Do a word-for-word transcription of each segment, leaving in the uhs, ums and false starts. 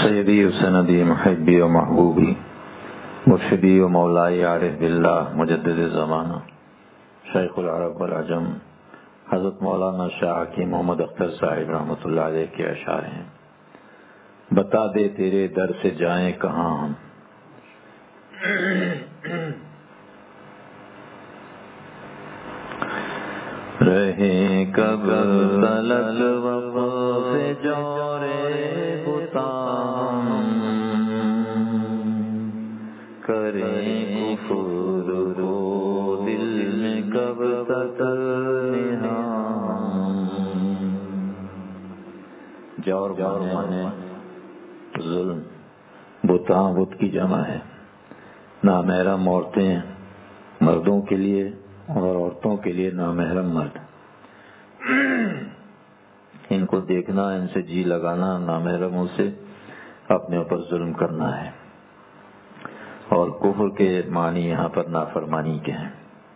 سیدی و سندی محبی و محبوبی مرشدی و مولائی عارف باللہ مجدد زمانہ شیخ العرب والعجم حضرت مولانا شاہ حکیم محمد اختر صاحب رحمۃ اللہ علیہ کے اشعار ہیں۔ بتا دے تیرے در سے جائیں کہاں ہم، رہے کب تلک وقف سے جورے بتام، کریں کفر رو دل میں کب تک نہام۔ جور مانے ظلم، بتاں بت کی جمع ہے، نامحرم عورتیں مردوں کے لیے اور عورتوں کے لیے نامحرم مرد، ان کو دیکھنا، ان سے جی لگانا، نامحرموں سے اپنے اوپر ظلم کرنا ہے۔ اور کفر کے معنی یہاں پر نافرمانی کے ہیں۔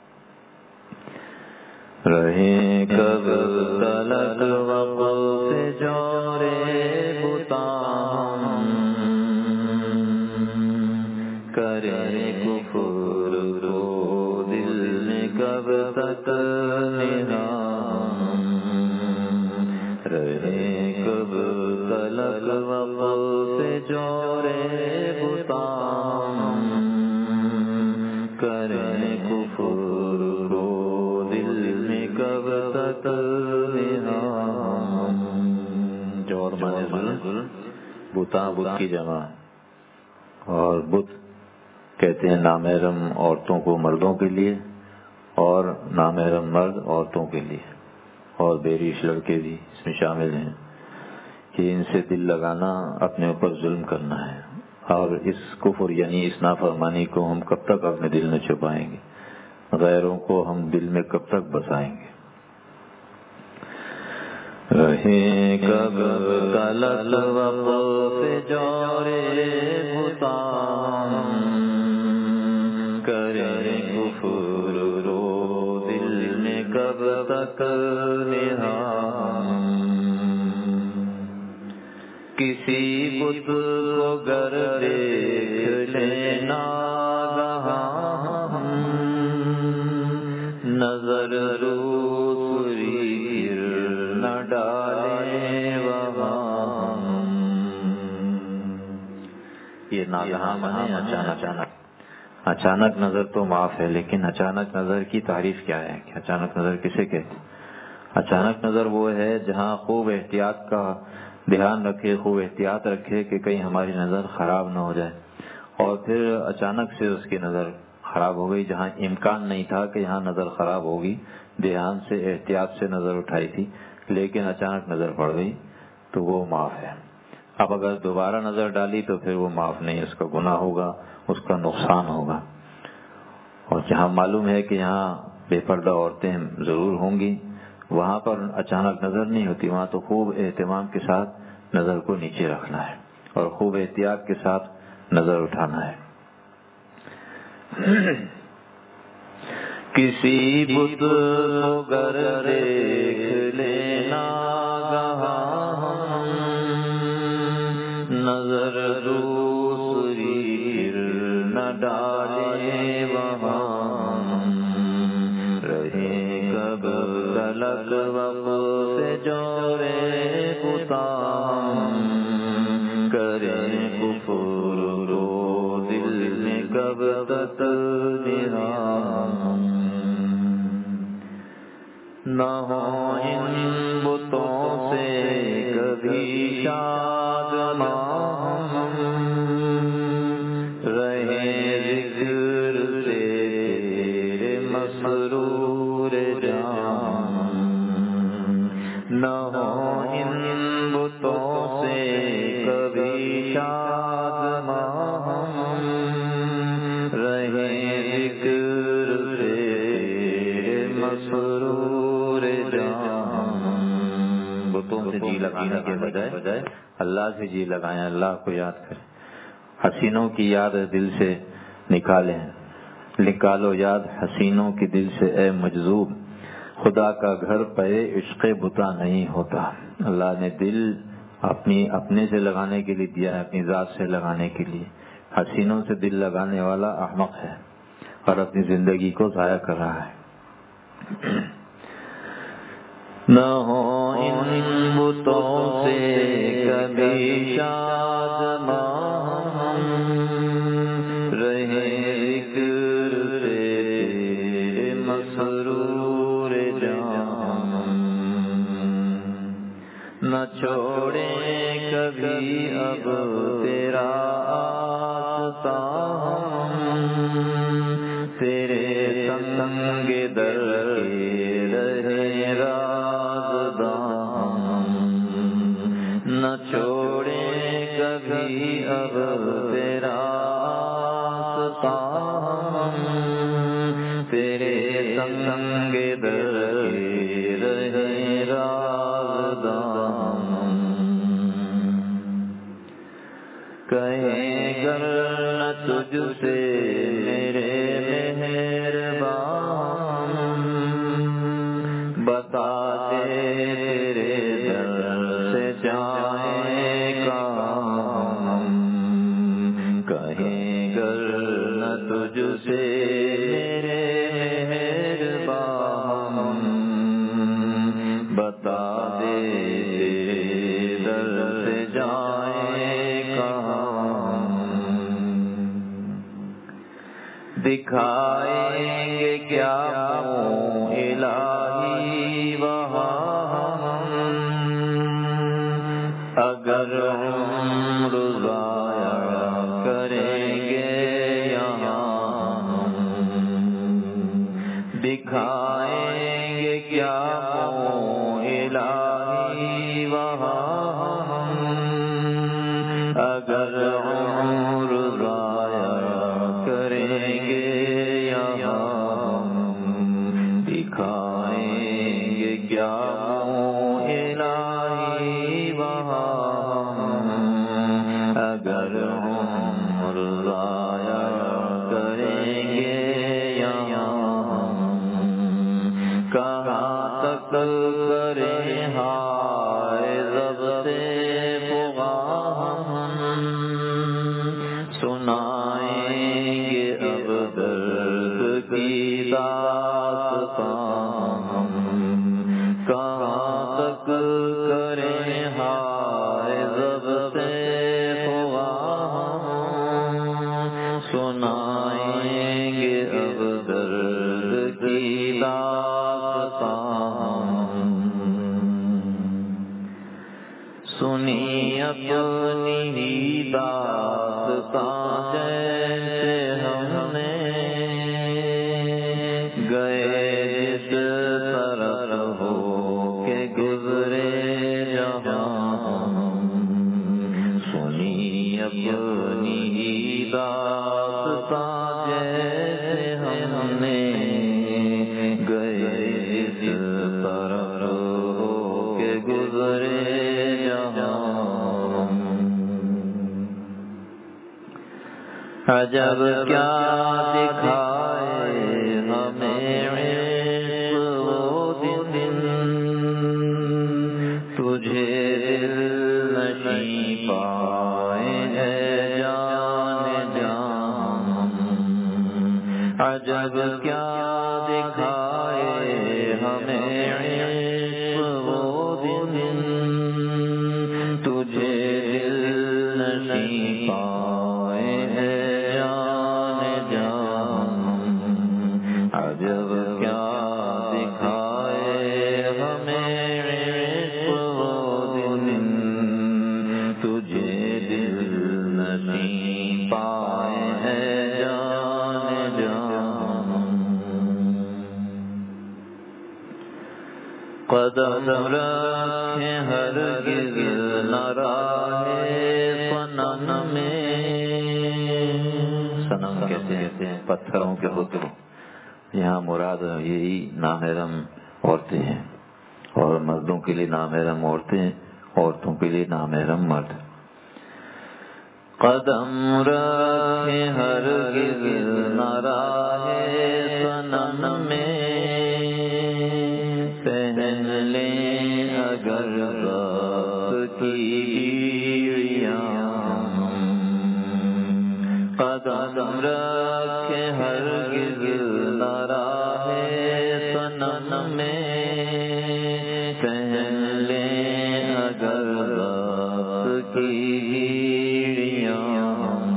رہے کب تلک وقف سے جورے بتام، کرے کفر رو دل میں کب تک نہام۔ رہے کب تلک وقف سے جورے بتام، کرے کفر رو دل میں کب تک نہام۔ جور مانے ظلم، بتاں بت کی جمع، اور بت کہتے ہیں نامحرم عورتوں کو مردوں کے لیے، اور نامحرم مرد عورتوں کے لیے، اور بیریش لڑکے بھی اس میں شامل ہیں کہ ان سے دل لگانا اپنے اوپر ظلم کرنا ہے۔ اور اس کفر یعنی اس نافرمانی کو ہم کب تک اپنے دل میں چھپائیں گے، غیروں کو ہم دل میں کب تک بسائیں گے۔ رہے کب تلک وقف سے جورے بتام، کرے کفر رو دل میں کب تک نہام۔ کسی بت کو گر دیکھ لینا گہاں، نظر دوسری پھر نہ ڈالے وہاں۔ یہ ناگہاں مانے اچانک اچانک اچانک نظر تو معاف ہے، لیکن اچانک نظر کی تعریف کیا ہے کہ اچانک نظر کسے کہتے؟ اچانک نظر وہ ہے جہاں خوب احتیاط کا دھیان رکھے، خوب احتیاط رکھے کہ کہیں ہماری نظر خراب نہ ہو جائے، اور پھر اچانک سے اس کی نظر خراب ہو گئی جہاں امکان نہیں تھا کہ یہاں نظر خراب ہوگی، دھیان سے احتیاط سے نظر اٹھائی تھی لیکن اچانک نظر پڑ گئی تو وہ معاف ہے۔ اب اگر دوبارہ نظر ڈالی تو پھر وہ معاف نہیں، اس کا گناہ ہوگا، اس کا نقصان ہوگا۔ اور جہاں معلوم ہے کہ یہاں بے پردہ عورتیں ضرور ہوں گی، وہاں پر اچانک نظر نہیں ہوتی، وہاں تو خوب اہتمام کے ساتھ نظر کو نیچے رکھنا ہے اور خوب احتیاط کے ساتھ نظر اٹھانا ہے۔ کسی بت کو گر دیکھ لینا گہاں، نظر دوسری پھر نہ ڈالے وہاں۔ رہے کب تلک وقف سے جورے بتام، کرے کفر رو دل میں کب تک نہام۔ نہ ہو ان بتوں سے کبھی شادماں، رہے ذکر سے تیرے مسرور جان۔ نہ ہو ان بتوں سے کبھی شادماں، رہے ذکر سے تیرے مسرور جان۔ بتوں سے جی لگانے کے بجائے اللہ سے جی لگائیں، اللہ کو یاد کریں، حسینوں کی یاد دل سے نکالیں، نکالو یاد حسینوں کی دل سے اے مجذوب، خدا کا گھر پہ عشق بتا نہیں ہوتا۔ اللہ نے دل اپنی اپنے سے لگانے کے لیے دیا ہے، اپنی ذات سے لگانے کے لیے. حسینوں سے دل لگانے والا احمق ہے اور اپنی زندگی کو ضائع کر رہا ہے. نہ ہو ان بتوں سے کبھی شاد ماں، رہے ذکر سے مسرور جان. نہ چھوڑے کبھی اب تیرا آستا، تیرے سنگ در کے رہے رازداں. نہ چھوڑے کبھی اب تیرا آستا، تیرے سنگ در کے رہے رازداں. کہیں گر نہ تجھ سے میرے مہربان، بتا دے تیرے در سے جائیں کہاں. کہیں گر نہ تجھ سے میرے مہربان، بتا دے تیرے در سے جائیں کہاں. دکھائیں گے کیا منہ الہی وہاں، اگر عمر ضائع کریں گے یہاں. دکھائیں گے کیا منہ الہی وہاں، اگر عمر ضائع کریں گے یہاں. دکھائیں گے کیا منہ الہی وہاں، اگر عمر ضائع کریں گے یہاں. کہاں تک کریں ہائے ضبط فغاں، سنائیں گے اب درد کی داستاں. کہاں تک کریں ہائے ضبط فغاں، سنائیں گے اب درد کی داستاں. سنی اپنی ہی داستاں جیسے ہم نے، گئے جس طرف ہو کے گزرے جہاں. سنی اپنی ہی داستاں جیسے ہم نے، گئے جس طرف ہو کے گزرے جہاں. عجب کیا دکھائے ہمیں عشق وہ دن، تجھے دل نشیں پائے ہے جان جان. عجب کیا دکھائے ہمیں عشق وہ دن، تجھے دل نشیں پائے ہے جان جان. عجب کیا دکھائے ہمیں عشق وہ دن، تجھے دل نشیں پائے ہے جان جان. قدم رکھے ہرگز نہ راہ صنم میں. صنم کہتے ہیں پتھروں کے بتوں. یہاں مراد یہی نامحرم عورتیں ہیں، اور مردوں کے لیے نامحرم عورتیں، عورتوں کے لیے نامحرم مرد. قدم رکھے ہرگز نہ راہ صنم میں، پہن لیں اگر رات کی قدم رکھے ہرگز نہ راہ صنم میں، پہلے اگر وقت کی ہیڑیاں،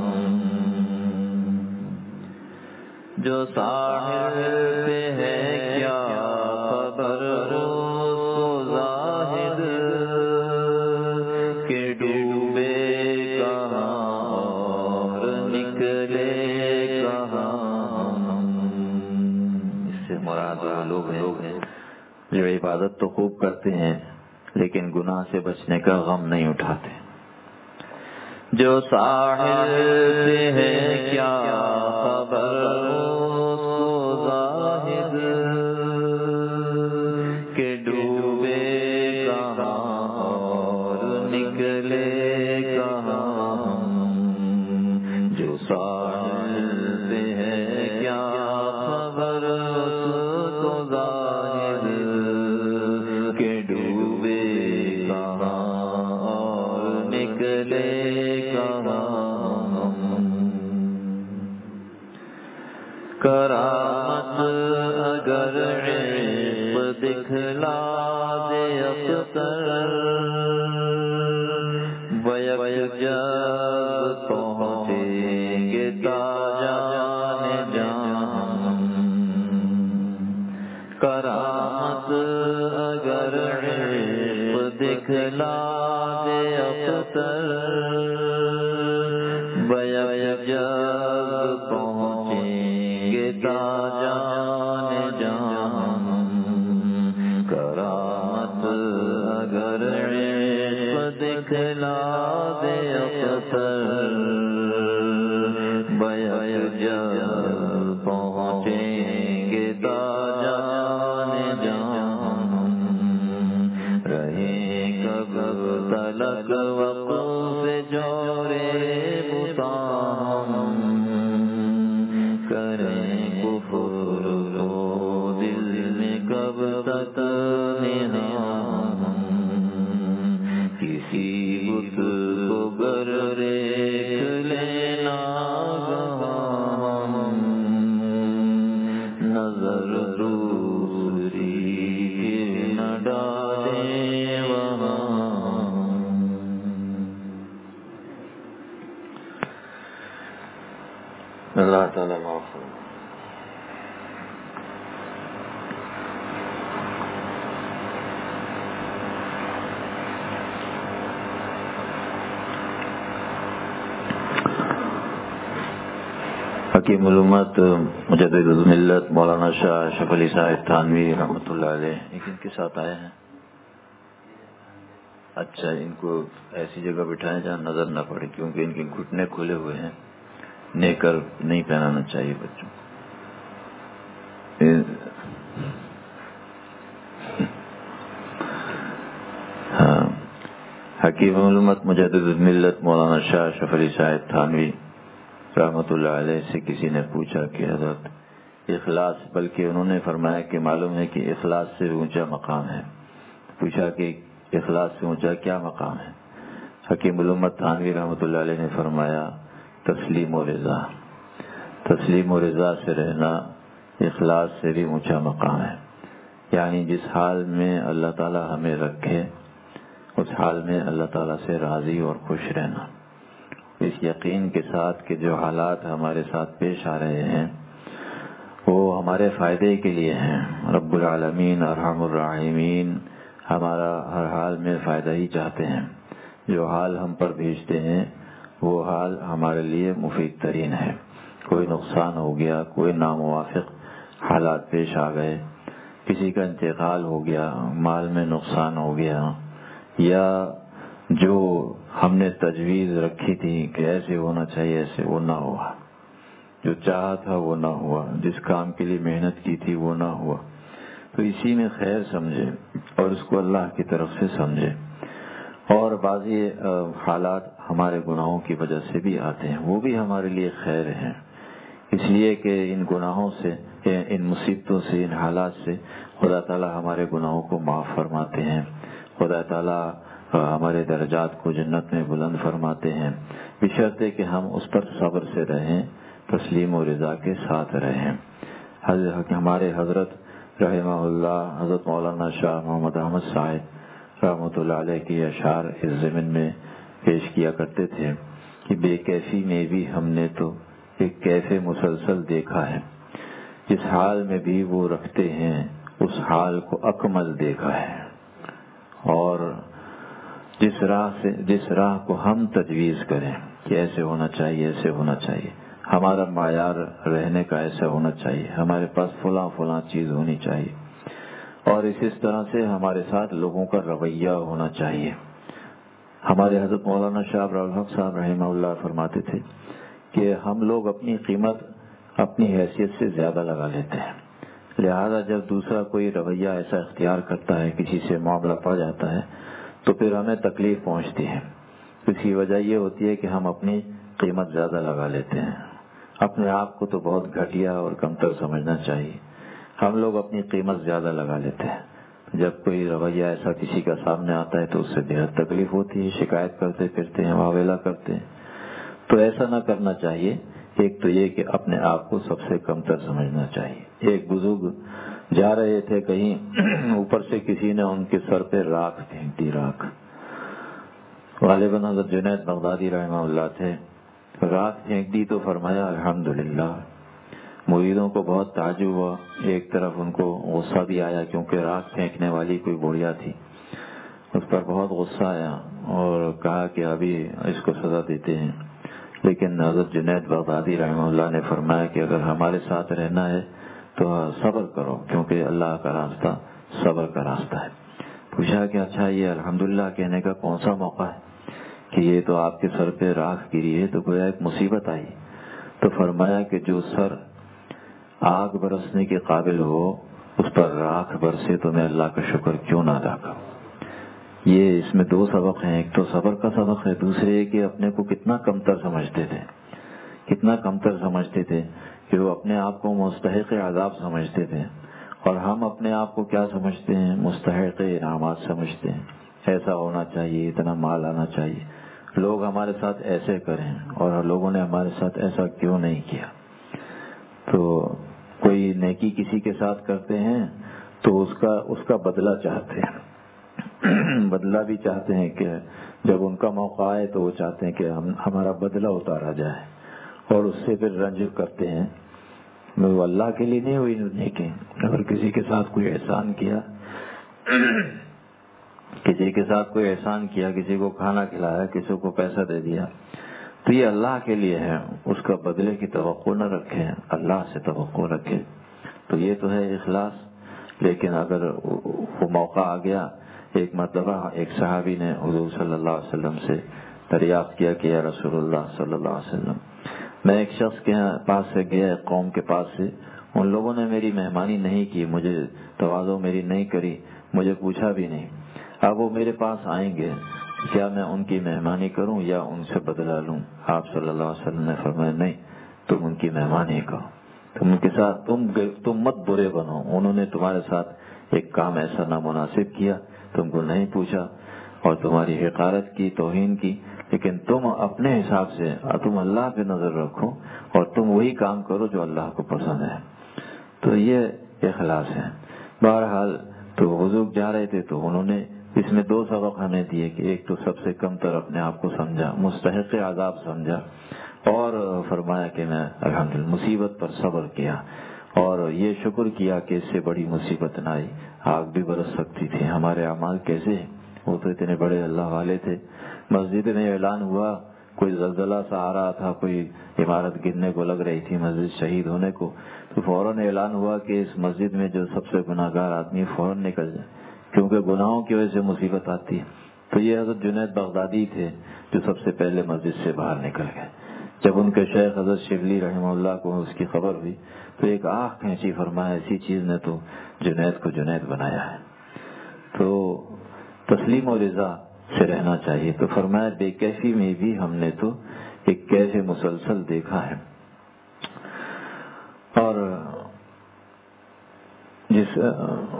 جو ساحل پہ ہے کیا خبر اس زاہد کہ ڈوبے کہاں اور نکلے کہاں۔ اس سے مراد وہ لوگ ہیں جو عبادت تو خوب کرتے ہیں لیکن گناہ سے بچنے کا غم نہیں اٹھاتے۔ جو ساحل پہ ہے کیا خبر اس زاہد کہ ڈوبے کہاں اور نکلے کہاں، جو ساحل پہ ہے کیا خبر اس زاہد کہ ڈوبے کہاں اور نکلے کرامت اگر عشق دکھلا دے اختر، بیک جب پہنچیں گے تاجان جان۔ کرامت اگر عشق دکھلا دے اختر، بیک جب پہنچیں گے تاجان جان۔ کرامت اگر عشق دکھلا دے اختر، بیک جب پہنچیں گے تاجان جان۔ رہیں کب تلک وقف جورے بتاں، کریں کفر کو دل میں کب تک نہاں، کسی بت کو گر دیکھ لینا گہاں، نظر دوسری نہ ڈالیں وہاں۔ اللہ تعالیٰ معاف کرے۔ حکیم الامت مجدد الملت مولانا شاہ اشرف علی صاحب تھانوی رحمۃ اللہ علیہ ایک ان کے ساتھ آئے ہیں۔ اچھا، ان کو ایسی جگہ بٹھائیں جہاں نظر نہ پڑے، کیونکہ ان کے گھٹنے کھلے ہوئے ہیں، نیکر نہیں پہنانا چاہیے بچوں۔ ہاں، حکیم الامت مجدد الملت مولانا شاہ اشرف علی صاحب تھانوی رحمۃ اللہ علیہ سے کسی نے پوچھا کہ حضرت اخلاص، بلکہ انہوں نے فرمایا کہ معلوم ہے کہ اخلاص سے اونچا مقام ہے۔ پوچھا کہ اخلاص سے اونچا کیا مقام ہے؟ حکیم الامت تھانوی رحمۃ اللہ علیہ نے فرمایا تسلیم و رضا۔ تسلیم و رضا سے رہنا اخلاص سے بھی اونچا مقام ہے، یعنی جس حال میں اللہ تعالی ہمیں رکھے اس حال میں اللہ تعالی سے راضی اور خوش رہنا، اس یقین کے ساتھ کہ جو حالات ہمارے ساتھ پیش آ رہے ہیں وہ ہمارے فائدے کے لیے ہیں۔ رب العالمین ارحم الراحمین ہمارا ہر حال میں فائدہ ہی چاہتے ہیں۔ جو حال ہم پر بھیجتے ہیں وہ حال ہمارے لیے مفید ترین ہے۔ کوئی نقصان ہو گیا، کوئی ناموافق حالات پیش آ گئے، کسی کا انتقال ہو گیا، مال میں نقصان ہو گیا، یا جو ہم نے تجویز رکھی تھی کہ ایسے ہونا چاہیے ایسے وہ نہ ہوا، جو چاہا تھا وہ نہ ہوا، جس کام کے لیے محنت کی تھی وہ نہ ہوا، تو اسی میں خیر سمجھے اور اس کو اللہ کی طرف سے سمجھے۔ اور بعضی حالات ہمارے گناہوں کی وجہ سے بھی آتے ہیں، وہ بھی ہمارے لیے خیر ہیں، اس لیے کہ ان گناہوں سے، ان مصیبتوں سے، ان حالات سے خدا تعالی ہمارے گناہوں کو معاف فرماتے ہیں۔ خدا تعالی ہمارے درجات کو جنت میں بلند فرماتے ہیں، بشرطے کہ ہم اس پر صبر سے رہیں، تسلیم و رضا کے ساتھ رہیں۔ حضرت ہمارے حضرت رحمہ اللہ حضرت مولانا شاہ محمد احمد صاحب رحمۃ اللہ علیہ کی اشعار اس ضمن میں پیش کیا کرتے تھے کہ بے کیفی میں بھی ہم نے تو ایک کیف مسلسل دیکھا ہے، جس حال میں بھی وہ رکھتے ہیں اس حال کو اکمل دیکھا ہے، اور جس راہ سے جس راہ کو ہم تجویز کریں کہ ایسے ہونا چاہیے، ایسے ہونا چاہیے، ہمارا معیار رہنے کا ایسا ہونا چاہیے، ہمارے پاس فلاں فلاں چیز ہونی چاہیے، اور اس اس طرح سے ہمارے ساتھ لوگوں کا رویہ ہونا چاہیے۔ ہمارے حضرت مولانا شاہ ابراہیم الحق صاحب رحمہ اللہ فرماتے تھے کہ ہم لوگ اپنی قیمت اپنی حیثیت سے زیادہ لگا لیتے ہیں، لہذا جب دوسرا کوئی رویہ ایسا اختیار کرتا ہے، کسی سے معاملہ پڑ جاتا ہے، تو پھر ہمیں تکلیف پہنچتی ہے۔ اس کی وجہ یہ ہوتی ہے کہ ہم اپنی قیمت زیادہ لگا لیتے ہیں، اپنے آپ کو تو بہت گھٹیا اور کمتر سمجھنا چاہیے، ہم لوگ اپنی قیمت زیادہ لگا لیتے ہیں۔ جب کوئی رویہ ایسا کسی کا سامنے آتا ہے تو اس سے بہت تکلیف ہوتی ہے، شکایت کرتے پھرتے ہیں، واویلا کرتے ہیں، تو ایسا نہ کرنا چاہیے۔ ایک تو یہ کہ اپنے آپ کو سب سے کمتر سمجھنا چاہیے۔ ایک بزرگ جا رہے تھے کہیں، اوپر سے کسی نے ان کے سر پہ راکھ پھینک دی، راکھ، غالباً حضرت جنید بغدادی رحمہ اللہ تھے، راکھ پھینک دی تو فرمایا الحمدللہ۔ مریدوں کو بہت تعجب ہوا، ایک طرف ان کو غصہ بھی آیا کیونکہ راکھ پھینکنے والی کوئی بڑھیا تھی، اس پر بہت غصہ آیا اور کہا کہ ابھی اس کو سزا دیتے ہیں، لیکن حضرت جنید بغدادی رحمہ اللہ نے فرمایا کہ اگر ہمارے ساتھ رہنا ہے تو صبر کرو، کیونکہ اللہ کا راستہ صبر کا راستہ ہے۔ پوچھا کہ اچھا یہ الحمدللہ کہنے کا کون سا موقع ہے کہ یہ تو آپ کے سر پہ راکھ گری ہے، تو گویا ایک مصیبت آئی۔ تو فرمایا کہ جو سر آگ برسنے کے قابل ہو اس پر راکھ برسے تو میں اللہ کا شکر کیوں نہ ادا کروں۔ یہ اس میں دو سبق ہیں، ایک تو صبر کا سبق ہے، دوسرے یہ کہ اپنے کو کتنا کمتر سمجھتے تھے، کتنا کمتر سمجھتے تھے کہ وہ اپنے آپ کو مستحق عذاب سمجھتے تھے، اور ہم اپنے آپ کو کیا سمجھتے ہیں، مستحق انعامات سمجھتے ہیں۔ ایسا ہونا چاہیے، اتنا مال آنا چاہیے، لوگ ہمارے ساتھ ایسے کریں، اور لوگوں نے ہمارے ساتھ ایسا کیوں نہیں کیا۔ تو کوئی نیکی کسی کے ساتھ کرتے ہیں تو اس کا اس کا بدلہ چاہتے ہیں، بدلہ بھی چاہتے ہیں کہ جب ان کا موقع آئے تو وہ چاہتے ہیں کہ ہم ہمارا بدلہ اتارا جائے، اور اس سے پھر رنج کرتے ہیں۔ وہ اللہ کے لیے نہیں ہوئی نیکی۔ اگر کسی کے ساتھ کوئی احسان کیا کسی کے ساتھ کوئی احسان کیا کسی کو کھانا کھلایا، کسی کو پیسہ دے دیا، تو یہ اللہ کے لیے ہے، اس کا بدلے کی توقع نہ رکھیں، اللہ سے توقع رکھیں، تو یہ تو ہے اخلاص۔ لیکن اگر وہ موقع آ گیا، ایک مرتبہ ایک صحابی نے حضور صلی اللہ علیہ وسلم سے دریافت کیا کہ یا رسول اللہ صلی اللہ علیہ وسلم، میں ایک شخص کے پاس سے گیا، ایک قوم کے پاس سے، ان لوگوں نے میری مہمانی نہیں کی، مجھے تواضع میری نہیں کری، مجھے پوچھا بھی نہیں، اب وہ میرے پاس آئیں گے، کیا میں ان کی مہمانی کروں یا ان سے بدلہ لوں؟ آپ صلی اللہ علیہ وسلم نے فرمایا نہیں، تم ان کی مہمانی کرو، تم ان کے ساتھ تم تم مت برے بنو، انہوں نے تمہارے ساتھ ایک کام ایسا نامناسب کیا، تم کو نہیں پوچھا اور تمہاری حقارت کی، توہین کی، لیکن تم اپنے حساب سے تم اللہ پہ نظر رکھو اور تم وہی کام کرو جو اللہ کو پسند ہے۔ تو یہ اخلاص ہے۔ بہرحال تو بزرگ جا رہے تھے تو انہوں نے اس میں دو سبق ہمیں دیے کہ ایک تو سب سے کم تر اپنے آپ کو سمجھا، مستحق عذاب سمجھا، اور فرمایا کہ میں الحمدللہ مصیبت پر صبر کیا، اور یہ شکر کیا کہ اس سے بڑی مصیبت نہ آئی، آگ بھی برس سکتی تھی۔ ہمارے اعمال کیسے ہیں، وہ تو اتنے بڑے اللہ والے تھے۔ مسجد میں اعلان ہوا، کوئی زلزلہ سا آ رہا تھا، کوئی عمارت گرنے کو لگ رہی تھی، مسجد شہید ہونے کو، تو فوراً اعلان ہوا کہ اس مسجد میں جو سب سے گناہ گار آدمی فوراً نکل جائے، کیونکہ گناہوں کی وجہ سے مصیبت آتی ہے۔ تو یہ حضرت جنید بغدادی تھے جو سب سے پہلے مسجد سے باہر نکل گئے۔ جب ان کے شیخ حضرت شبلی رحمہ اللہ کو اس کی خبر ہوئی تو ایک آنکھ کھینچی، فرمایا اسی چیز نے تو جنید کو جنید بنایا ہے۔ تو تسلیم و رضا سے رہنا چاہیے۔ تو فرمایا بے کیفی میں بھی ہم نے تو ایک کیف مسلسل دیکھا ہے، اور جس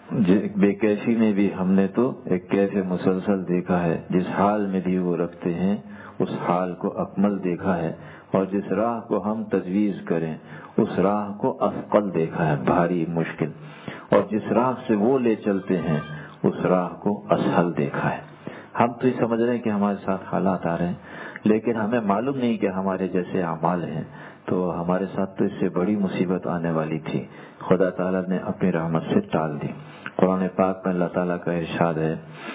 بے کیفی میں بھی ہم نے تو ایک کیف مسلسل دیکھا ہے، جس حال میں بھی وہ رکھتے ہیں اس حال کو اکمل دیکھا ہے، اور جس راہ کو ہم تجویز کریں اس راہ کو اثقل دیکھا ہے، بھاری مشکل، اور جس راہ سے وہ لے چلتے ہیں اس راہ کو اسہل دیکھا ہے۔ ہم تو یہ سمجھ رہے ہیں کہ ہمارے ساتھ حالات آ رہے ہیں، لیکن ہمیں معلوم نہیں کہ ہمارے جیسے اعمال ہیں، تو ہمارے ساتھ تو اس سے بڑی مصیبت آنے والی تھی، خدا تعالیٰ نے اپنی رحمت سے ٹال دی۔ قرآن پاک میں اللہ تعالیٰ کا ارشاد ہے،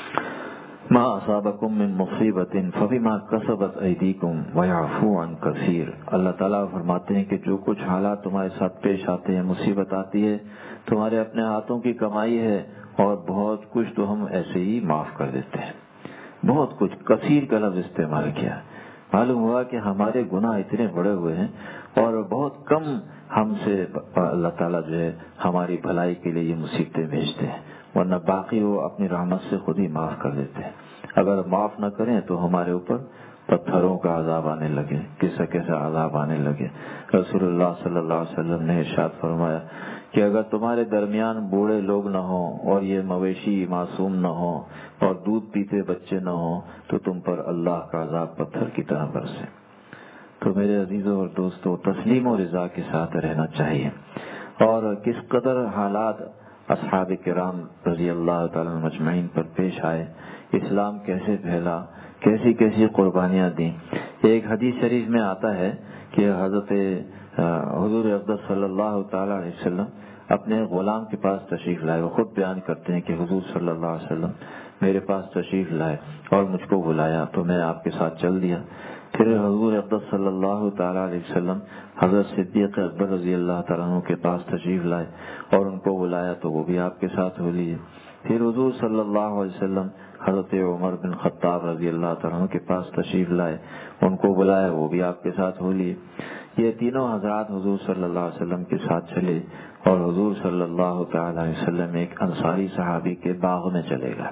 ما اصابکم من مصیبت فبما کسبت ایدیکم ویعفو عن کثیر۔ اللہ تعالیٰ فرماتے ہیں کہ جو کچھ حالات تمہارے ساتھ پیش آتے ہیں، مصیبت آتی ہے، تمہارے اپنے ہاتھوں کی کمائی ہے، اور بہت کچھ تو ہم ایسے ہی معاف کر دیتے ہیں۔ بہت کچھ، کثیر کا لفظ استعمال کیا۔ معلوم ہوا کہ ہمارے گناہ اتنے بڑے ہوئے ہیں اور بہت کم ہم سے اللہ تعالیٰ جو ہے ہماری بھلائی کے لیے یہ مصیبتیں بھیجتے ہیں، ورنہ باقی وہ اپنی رحمت سے خود ہی معاف کر دیتے ہیں۔ اگر معاف نہ کریں تو ہمارے اوپر پتھروں کا عذاب آنے لگے، کیسا کیسا عذاب آنے لگے۔ رسول اللہ صلی اللہ علیہ وسلم نے ارشاد فرمایا کہ اگر تمہارے درمیان بوڑھے لوگ نہ ہوں اور یہ مویشی معصوم نہ ہوں اور دودھ پیتے بچے نہ ہوں تو تم پر اللہ کا عذاب پتھر کی طرح برسے۔ تو میرے عزیزوں اور دوستوں، تسلیم و رضا کے ساتھ رہنا چاہیے۔ اور کس قدر حالات اصحاب کرام رضی اللہ تعالیٰ مجمعین پر پیش آئے، اسلام کیسے پھیلا، کیسی کیسی قربانیاں دیں۔ ایک حدیث شریف میں آتا ہے کہ حضرت حضور اقدس صلی اللہ تعالیٰ علیہ وسلم اپنے غلام کے پاس تشریف لائے۔ وہ خود بیان کرتے ہیں کہ حضور صلی اللہ علیہ وسلم میرے پاس تشریف لائے اور مجھ کو بلایا تو میں آپ کے ساتھ چل دیا۔ پھر حضور اقدس صلی اللہ تعالیٰ علیہ وسلم حضرت صدیق اکبر رضی اللہ تعالیٰ عنہ کے پاس تشریف لائے اور ان کو بلایا تو وہ بھی آپ کے ساتھ ہو لیے۔ پھر حضور صلی اللہ علیہ وسلم حضرت عمر بن خطاب رضی اللہ تعالیٰ عنہ کے پاس تشریف لائے، ان کو بلایا، وہ بھی آپ کے ساتھ ہو لیے۔ یہ تینوں حضرات حضور صلی اللہ علیہ وسلم کے ساتھ چلے اور حضور صلی اللہ تعالیٰ علیہ وسلم ایک انصاری صحابی کے باغ میں چلے گئے۔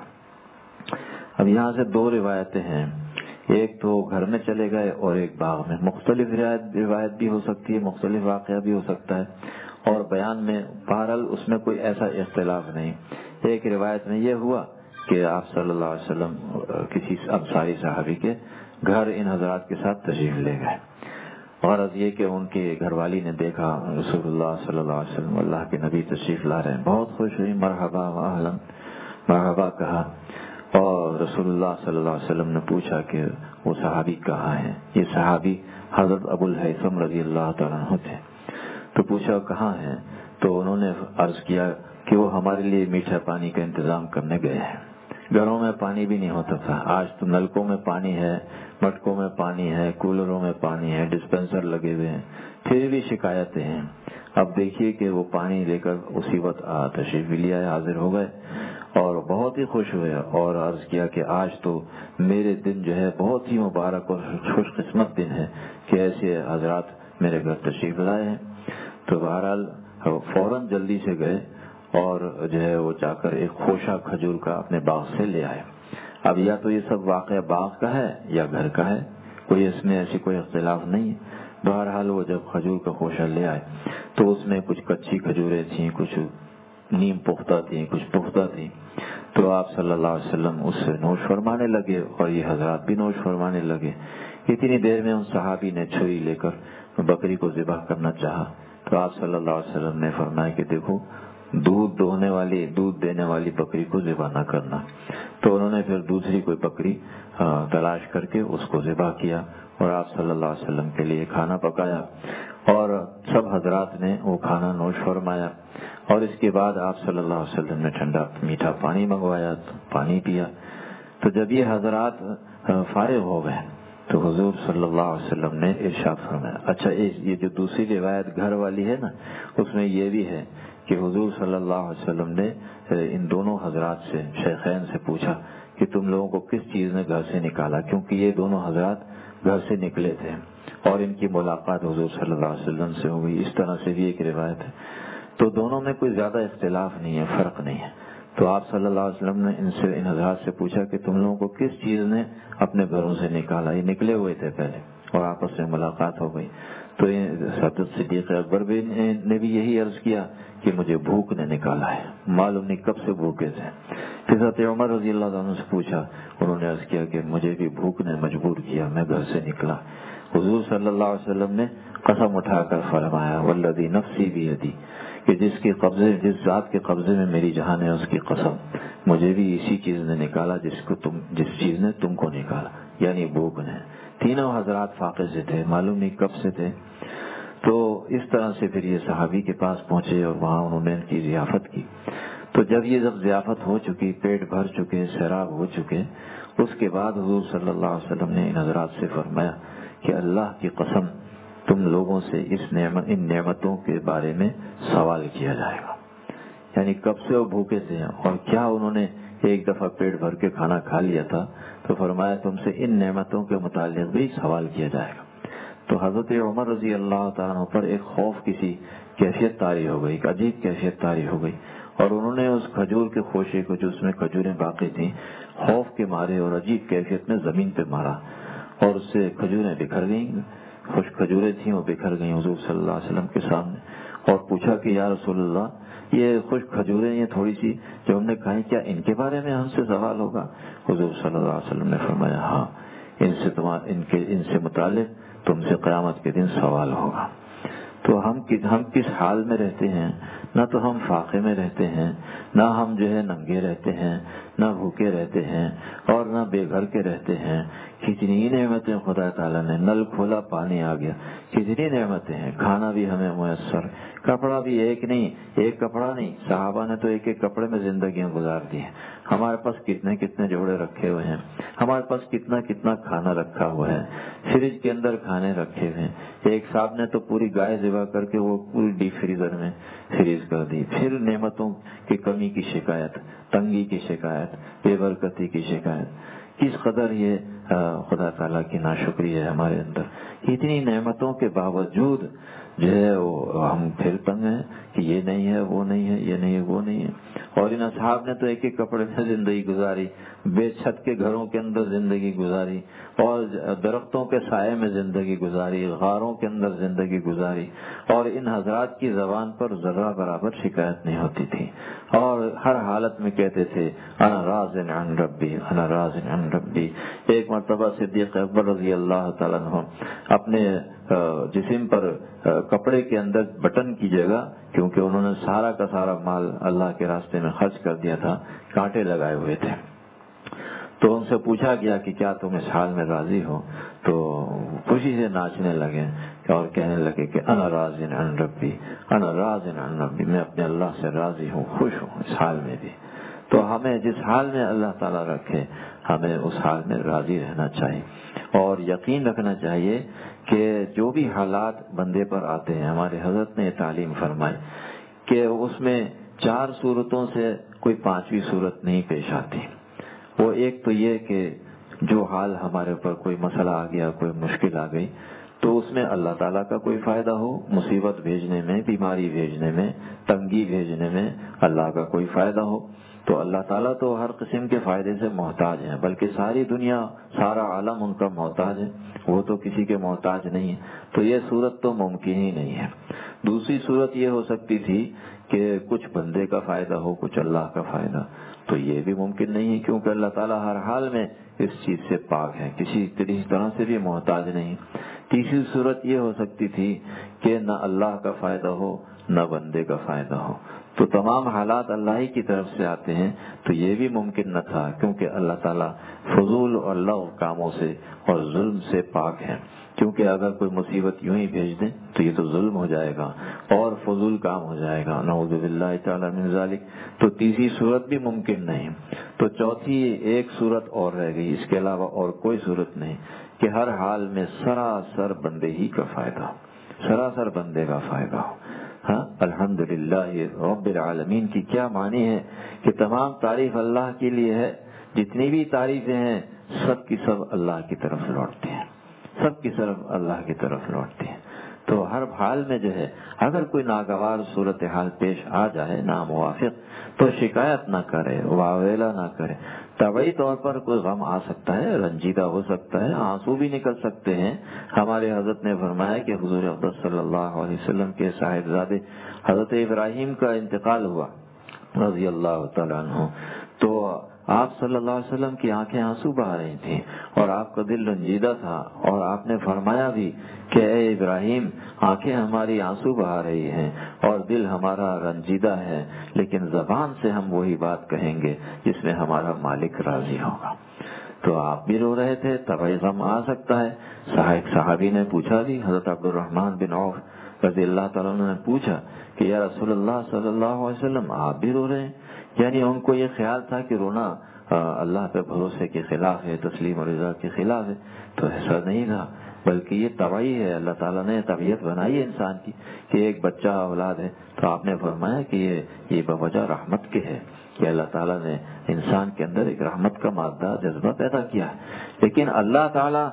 اب یہاں سے دو روایتیں ہیں، ایک تو گھر میں چلے گئے اور ایک باغ میں۔ مختلف روایت بھی ہو سکتی ہے، مختلف واقعہ بھی ہو سکتا ہے، اور بیان میں بہرحال اس میں کوئی ایسا اختلاف نہیں۔ ایک روایت میں یہ ہوا کہ آپ صلی اللہ علیہ وسلم کسی انصاری صحابی کے گھر ان حضرات کے ساتھ تشریف لے گئے۔ غرض یہ کہ ان کے گھر والی نے دیکھا رسول اللہ صلی اللہ علیہ وسلم اللہ کے نبی تشریف لا رہے ہیں، بہت خوش ہوئی، مرحبا و اہلا، مرحبا کہا، اور رسول اللہ صلی اللہ علیہ وسلم نے پوچھا کہ وہ صحابی کہاں ہیں؟ یہ صحابی حضرت ابو الہیثم رضی اللہ تعالیٰ عنہ تھے۔ تو پوچھا کہاں ہیں؟ تو انہوں نے عرض کیا کہ وہ ہمارے لیے میٹھا پانی کا انتظام کرنے گئے ہیں۔ گھروں میں پانی بھی نہیں ہوتا تھا، آج تو نلکوں میں پانی ہے، مٹکوں میں پانی ہے، کولروں میں پانی ہے، ڈسپینسر لگے ہوئے ہیں، پھر بھی شکایتیں ہیں۔ اب دیکھیے کہ وہ پانی لے کر اسی وقت تشریف لے آئے، حاضر ہو گئے اور بہت ہی خوش ہوئے اور عرض کیا کہ آج تو میرے دن جو ہے بہت ہی مبارک اور خوش قسمت دن ہے کہ ایسے حضرات میرے گھر تشریف لائے ہیں۔ تو بہرحال فوراً جلدی سے گئے اور جو ہے وہ جا کر ایک خوشہ کھجور کا اپنے باغ سے لے آئے۔ اب یا تو یہ سب واقعہ باغ کا ہے یا گھر کا ہے، کوئی اس میں ایسی کوئی اختلاف نہیں ہے۔ بہرحال وہ جب کھجور کا خوشہ لے آئے تو اس میں کچھ کچی کھجوریں تھیں، کچھ نیم پختہ تھیں، کچھ پختہ تھیں۔ تو آپ صلی اللہ علیہ وسلم اس سے نوش فرمانے لگے اور یہ حضرات بھی نوش فرمانے لگے۔ اتنی دیر میں ان صحابی نے چھری لے کر بکری کو ذبح کرنا چاہا تو آپ صلی اللہ علیہ وسلم نے فرمایا کہ دیکھو دودھ دوہنے والی دودھ دینے والی بکری کو ذبح نہ کرنا۔ تو انہوں نے پھر دوسری کوئی بکری تلاش کر کے اس کو ذبح کیا اور آپ صلی اللہ علیہ وسلم کے لیے کھانا پکایا اور سب حضرات نے وہ کھانا نوش فرمایا، اور اس کے بعد آپ صلی اللہ علیہ وسلم نے ٹھنڈا میٹھا پانی منگوایا، پانی پیا۔ تو جب یہ حضرات فارغ ہو گئے تو حضور صلی اللہ علیہ وسلم نے ارشاد فرمایا۔ اچھا یہ جو دوسری روایت گھر والی ہے نا، اس میں یہ بھی ہے کہ حضور صلی اللہ علیہ وسلم نے ان دونوں حضرات سے، شیخین سے پوچھا کہ تم لوگوں کو کس چیز نے گھر سے نکالا، کیونکہ یہ دونوں حضرات گھر سے نکلے تھے اور ان کی ملاقات حضور صلی اللہ علیہ وسلم سے ہو گئی۔ اس طرح سے بھی ایک روایت ہے۔ تو دونوں میں کوئی زیادہ اختلاف نہیں ہے، فرق نہیں ہے۔ تو آپ صلی اللہ علیہ وسلم نے ان سے ان حضرات سے پوچھا کہ تم لوگوں کو کس چیز نے اپنے گھروں سے نکالا، یہ نکلے ہوئے تھے پہلے اور آپس میں ملاقات ہو گئی. تو حضرت صدیق اکبر بھی نے بھی یہی عرض کیا کہ مجھے بھوک نے نکالا ہے، معلوم نہیں کب سے بھوکے تھے. پھر حضرت عمر رضی اللہ عنہ سے پوچھا، انہوں نے عرض کیا کہ مجھے بھی بھوک نے مجبور کیا، میں گھر سے نکلا. حضور صلی اللہ علیہ وسلم نے قسم اٹھا کر فرمایا، والذی نفسی بیدی، کہ جس کے قبضے جس ذات کے قبضے میں میری جان ہے اس کی قسم، مجھے بھی اسی چیز نے نکالا جس کو تم جس چیز نے تم کو نکالا، یعنی بھوک نے. تینوں حضرات فاقے سے تھے، معلوم نہیں کب سے تھے. تو اس طرح سے پھر یہ صحابی کے پاس پہنچے اور وہاں انہوں نے ان کی ضیافت کی. تو جب یہ جب ضیافت ہو چکی، پیٹ بھر چکے، سیراب ہو چکے، اس کے بعد حضور صلی اللہ علیہ وسلم نے ان حضرات سے فرمایا کہ اللہ کی قسم تم لوگوں سے اس نعمت ان نعمتوں کے بارے میں سوال کیا جائے گا. یعنی کب سے وہ بھوکے تھے اور کیا انہوں نے ایک دفعہ پیٹ بھر کے کھانا کھا لیا تھا، تو فرمایا تم سے ان نعمتوں کے متعلق بھی سوال کیا جائے گا. تو حضرت عمر رضی اللہ تعالیٰ عنہ پر ایک خوف کسی کیفیت طاری ہو گئی، ایک عجیب کیفیت طاری ہو گئی، اور انہوں نے اس کھجور کے خوشے کو جو اس میں کھجوریں باقی تھیں خوف کے مارے اور عجیب کیفیت میں زمین پہ مارا اور اس سے کھجوریں بکھر گئیں. خشک کھجوریں تھیں وہ بکھر گئیں حضور صلی اللہ علیہ وسلم کے سامنے. اور پوچھا کہ یا رسول اللہ، یہ خشک کھجوریں یہ تھوڑی سی جو ہم نے کھائی، کیا ان کے بارے میں ہم سے سوال ہوگا؟ حضور صلی اللہ علیہ وسلم نے فرمایا ہاں، ان سے تمہارا ان کے ان سے متعلق تم سے قیامت کے دن سوال ہوگا. تو ہم ہم کس حال میں رہتے ہیں؟ نہ تو ہم فاقے میں رہتے ہیں، نہ ہم جو ہے ننگے رہتے ہیں، نہ بھوکے رہتے ہیں، اور نہ بے گھر کے رہتے ہیں. کتنی نعمتیں خدا تعالیٰ نے، نل کھولا پانی آ گیا، کتنی نعمتیں ہیں. کھانا بھی ہمیں میسر، کپڑا بھی ایک نہیں ایک کپڑا نہیں، صحابہ نے تو ایک ایک کپڑے میں زندگیاں گزار دی ہیں. ہمارے پاس کتنے کتنے جوڑے رکھے ہوئے ہیں، ہمارے پاس کتنا کتنا کھانا رکھا ہوا ہے، فریج کے اندر کھانے رکھے ہوئے ہیں. ایک صاحب نے تو پوری گائے ذبح کر کے وہ پوری ڈیپ فریزر میں فریز کر دی. پھر نعمتوں کی کمی کی شکایت، تنگی کی شکایت، بے برکتی کی شکایت. کس قدر یہ خدا تعالیٰ کی ناشکری ہے ہمارے اندر. اتنی نعمتوں کے باوجود جو ہے وہ ہم پھر تنگ ہیں کہ یہ نہیں ہے، وہ نہیں ہے، یہ نہیں ہے، وہ نہیں ہے. اور ان اصحاب نے تو ایک ایک کپڑے میں زندگی گزاری، بے چھت کے گھروں کے اندر زندگی گزاری، اور درختوں کے سائے میں زندگی گزاری، غاروں کے اندر زندگی گزاری. اور ان حضرات کی زبان پر ذرہ برابر شکایت نہیں ہوتی تھی، اور ہر حالت میں کہتے تھے انا راض عن ربی، انا راض عن ربی. ایک مرتبہ صدیق اکبر رضی اللہ تعالیٰ عنہ اپنے جسم پر کپڑے کے اندر بٹن کی جگہ، کیونکہ انہوں نے سارا کا سارا مال اللہ کے راستے میں خرچ کر دیا تھا، کانٹے لگائے ہوئے تھے. تو ان سے پوچھا گیا کہ کیا تم اس حال میں راضی ہو؟ تو خوشی سے ناچنے لگے اور کہنے لگے کہ انا راض عن ربی، انا راض عن ربی، میں اپنے اللہ سے راضی ہوں، خوش ہوں اس حال میں بھی. تو ہمیں جس حال میں اللہ تعالیٰ رکھے ہمیں اس حال میں راضی رہنا چاہیے، اور یقین رکھنا چاہیے کہ جو بھی حالات بندے پر آتے ہیں، ہمارے حضرت نے یہ تعلیم فرمائی کہ اس میں چار صورتوں سے کوئی پانچویں صورت نہیں پیش آتی. وہ ایک تو یہ کہ جو حال ہمارے اوپر کوئی مسئلہ آ گیا، کوئی مشکل آ گئی، تو اس میں اللہ تعالیٰ کا کوئی فائدہ ہو، مصیبت بھیجنے میں، بیماری بھیجنے میں، تنگی بھیجنے میں اللہ کا کوئی فائدہ ہو. تو اللہ تعالیٰ تو ہر قسم کے فائدے سے محتاج ہیں، بلکہ ساری دنیا، سارا عالم ان کا محتاج ہے، وہ تو کسی کے محتاج نہیں ہے. تو یہ صورت تو ممکن ہی نہیں ہے. دوسری صورت یہ ہو سکتی تھی کہ کچھ بندے کا فائدہ ہو، کچھ اللہ کا فائدہ، تو یہ بھی ممکن نہیں ہے، کیونکہ اللہ تعالیٰ ہر حال میں اس چیز سے پاک ہے، کسی طرح سے بھی محتاج نہیں. تیسری صورت یہ ہو سکتی تھی کہ نہ اللہ کا فائدہ ہو نہ بندے کا فائدہ ہو. تو تمام حالات اللہ ہی کی طرف سے آتے ہیں، تو یہ بھی ممکن نہ تھا، کیونکہ اللہ تعالیٰ فضول اور لغو کاموں سے اور ظلم سے پاک ہے. کیونکہ اگر کوئی مصیبت یوں ہی بھیج دیں تو یہ تو ظلم ہو جائے گا اور فضول کام ہو جائے گا، نعوذ باللہ تعالی من ذالک. تو تیسری صورت بھی ممکن نہیں. تو چوتھی ایک صورت اور رہ گئی، اس کے علاوہ اور کوئی صورت نہیں کہ ہر حال میں سراسر بندے ہی کا فائدہ ہو، سراسر بندے کا فائدہ ہو. ہاں، الحمدللہ رب العالمین کی کیا معنی ہے کہ تمام تعریف اللہ کے لیے ہے. جتنی بھی تعریفیں ہیں سب کی سب اللہ کی طرف لوٹتے ہیں، سب کی طرف اللہ کی طرف لوٹتے ہیں. تو ہر حال میں جو ہے اگر کوئی ناگوار صورتحال پیش آ جائے ناموافق تو شکایت نہ کرے، واویلا نہ کرے۔ طبعی طور پر کوئی غم آ سکتا ہے، رنجیدہ ہو سکتا ہے، آنسو بھی نکل سکتے ہیں۔ ہمارے حضرت نے فرمایا کہ حضور اقدس صلی اللہ علیہ وسلم کے صاحبزادے حضرت ابراہیم کا انتقال ہوا رضی اللہ تعالیٰ عنہ، تو آپ صلی اللہ علیہ وسلم کی آنکھیں آنسو بہا رہی تھیں اور آپ کا دل رنجیدہ تھا، اور آپ نے فرمایا بھی کہ اے ابراہیم، آنکھیں ہماری آنسو بہا رہی ہیں اور دل ہمارا رنجیدہ ہے، لیکن زبان سے ہم وہی بات کہیں گے جس میں ہمارا مالک راضی ہوگا۔ تو آپ بھی رو رہے تھے، طبعی غم آ سکتا ہے۔ صاحب صحابی نے پوچھا بھی، حضرت عبد الرحمن بن عوف رضی اللہ تعالیٰ عنہ نے پوچھا کہ یا رسول اللہ صلی اللہ علیہ وسلم، آپ بھی رو رہے ہیں؟ یعنی ان کو یہ خیال تھا کہ رونا اللہ پہ بھروسے کے خلاف ہے، تسلیم اور رضا کے خلاف ہے، تو ایسا نہیں تھا، بلکہ یہ طبعی ہے۔ اللہ تعالیٰ نے طبیعت بنائی ہے انسان کی کہ ایک بچہ اولاد ہے، تو آپ نے فرمایا کہ یہ یہ بوجہ رحمت کے ہے کہ اللہ تعالیٰ نے انسان کے اندر ایک رحمت کا مادہ جذبہ پیدا کیا ہے۔ لیکن اللہ تعالیٰ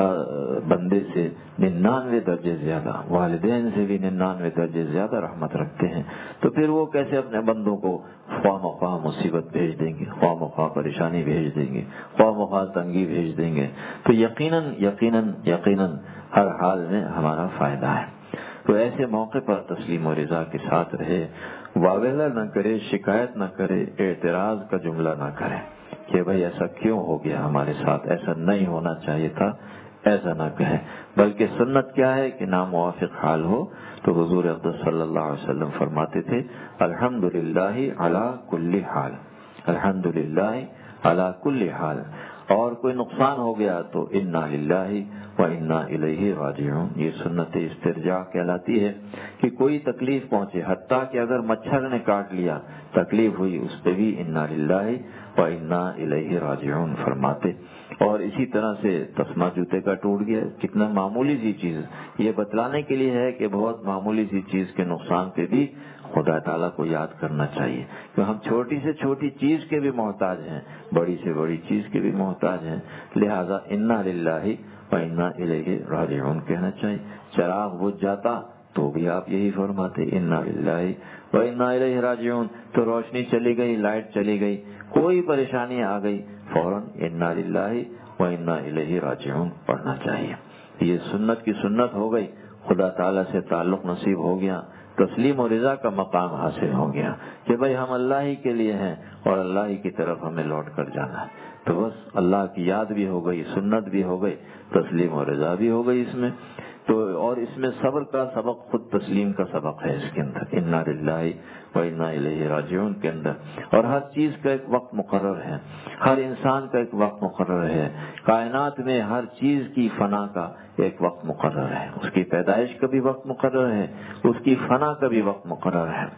بندے سے ننانوے درجے زیادہ، والدین سے بھی ننانوے درجے زیادہ رحمت رکھتے ہیں، تو پھر وہ کیسے اپنے بندوں کو خواہ مخواہ مصیبت بھیج دیں گے، خواہ مخواہ پریشانی بھیج دیں گے، خواہ مخواہ تنگی بھیج دیں گے؟ تو یقیناً یقیناً یقیناً ہر حال میں ہمارا فائدہ ہے۔ تو ایسے موقع پر تسلیم و رضا کے ساتھ رہے، واویلا نہ کرے، شکایت نہ کرے، اعتراض کا جملہ نہ کرے کہ بھئی ایسا کیوں ہو گیا ہمارے ساتھ، ایسا نہیں ہونا چاہیے تھا، ایسا نہ کہے۔ بلکہ سنت کیا ہے کہ ناموافق حال ہو تو حضور اقدس صلی اللہ علیہ وسلم فرماتے تھے الحمدللہ علی کل حال، الحمدللہ علی کل حال، اور کوئی نقصان ہو گیا تو انا للہ و انا الیہ راجعون۔ یہ سنت استرجاع کہلاتی ہے کہ کوئی تکلیف پہنچے، حتیٰ کہ اگر مچھر نے کاٹ لیا، تکلیف ہوئی، اس پہ بھی انا للہ و انا الیہ راجعون فرماتے۔ اور اسی طرح سے تسمہ جوتے کا ٹوٹ گیا، کتنا معمولی سی چیز، یہ بتلانے کے لیے ہے کہ بہت معمولی سی چیز کے نقصان پہ بھی خدا تعالیٰ کو یاد کرنا چاہیے کہ ہم چھوٹی سے چھوٹی چیز کے بھی محتاج ہیں، بڑی سے بڑی چیز کے بھی محتاج ہیں، لہذا انا للہ و انا الیہ راجعون کہنا چاہیے۔ چراغ بجھ جاتا تو بھی آپ یہی فرماتے انا للہ و انا الیہ راجعون، تو روشنی چلی گئی، لائٹ چلی گئی، کوئی پریشانی آ گئی، فوراً انا للہ و انا الیہ راجعون پڑھنا چاہیے۔ یہ سنت کی سنت ہو گئی، خدا تعالیٰ سے تعلق نصیب ہو گیا، تسلیم و رضا کا مقام حاصل ہو گیا کہ بھئی ہم اللہ ہی کے لیے ہیں اور اللہ ہی کی طرف ہمیں لوٹ کر جانا ہے۔ تو بس اللہ کی یاد بھی ہو گئی، سنت بھی ہو گئی، تسلیم و رضا بھی ہو گئی اس میں۔ تو اور اس میں صبر کا سبق خود تسلیم کا سبق ہے اس کے اندر، انا للہ و انا الیہ راجعون کے اندر۔ اور ہر چیز کا ایک وقت مقرر ہے، ہر انسان کا ایک وقت مقرر ہے، کائنات میں ہر چیز کی فنا کا ایک وقت مقرر ہے، اس کی پیدائش کا بھی وقت مقرر ہے، اس کی فنا کا بھی وقت مقرر ہے۔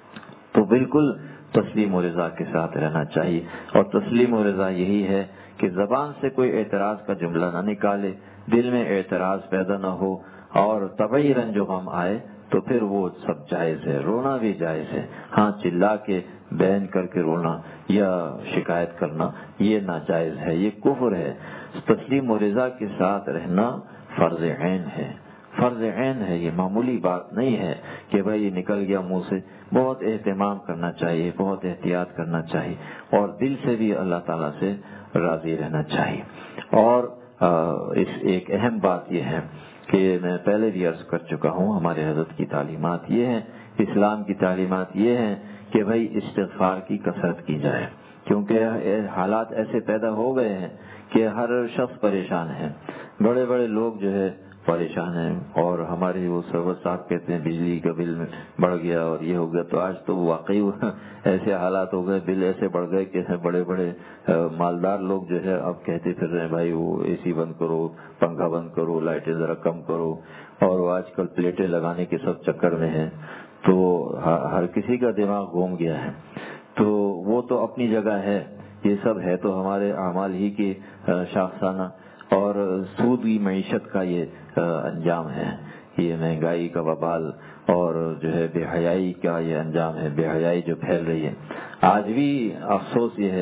تو بالکل تسلیم و رضا کے ساتھ رہنا چاہیے، اور تسلیم و رضا یہی ہے کہ زبان سے کوئی اعتراض کا جملہ نہ نکالے، دل میں اعتراض پیدا نہ ہو، اور طبعی رنج و غم آئے تو پھر وہ سب جائز ہے، رونا بھی جائز ہے، ہاں چلا کے بین کر کے رونا یا شکایت کرنا یہ ناجائز ہے، یہ کفر ہے۔ تسلیم و رضا کے ساتھ رہنا فرض عین ہے، فرض عین ہے، یہ معمولی بات نہیں ہے کہ بھائی یہ نکل گیا منہ سے۔ بہت اہتمام کرنا چاہیے، بہت احتیاط کرنا چاہیے، اور دل سے بھی اللہ تعالیٰ سے راضی رہنا چاہیے۔ اور اس ایک اہم بات یہ ہے کہ میں پہلے بھی عرض کر چکا ہوں، ہمارے حضرت کی تعلیمات یہ ہیں، اسلام کی تعلیمات یہ ہیں کہ بھائی استغفار کی کثرت کی جائے، کیونکہ حالات ایسے پیدا ہو گئے ہیں کہ ہر شخص پریشان ہے، بڑے بڑے لوگ جو ہے پریشان ہیں، اور ہمارے وہ سرور صاحب کہتے ہیں بجلی کا بل بڑھ گیا اور یہ ہو گیا، تو آج تو واقعی ایسے حالات ہو گئے، بل ایسے بڑھ گئے کہ بڑے بڑے مالدار لوگ جو ہے اب کہتے پھر رہے ہیں بھائی وہ اے سی بند کرو، پنکھا بند کرو، لائٹیں ذرا کم کرو، اور وہ آج کل پلیٹیں لگانے کے سب چکر میں ہیں، تو ہر کسی کا دماغ گھوم گیا ہے۔ تو وہ تو اپنی جگہ ہے، یہ سب ہے تو ہمارے اعمال ہی کی شاخسانہ، اور سودی معیشت کا یہ انجام ہے، یہ مہنگائی کا وبال، اور جو ہے بے حیائی کا یہ انجام ہے، بے حیائی جو پھیل رہی ہے۔ آج بھی افسوس یہ ہے،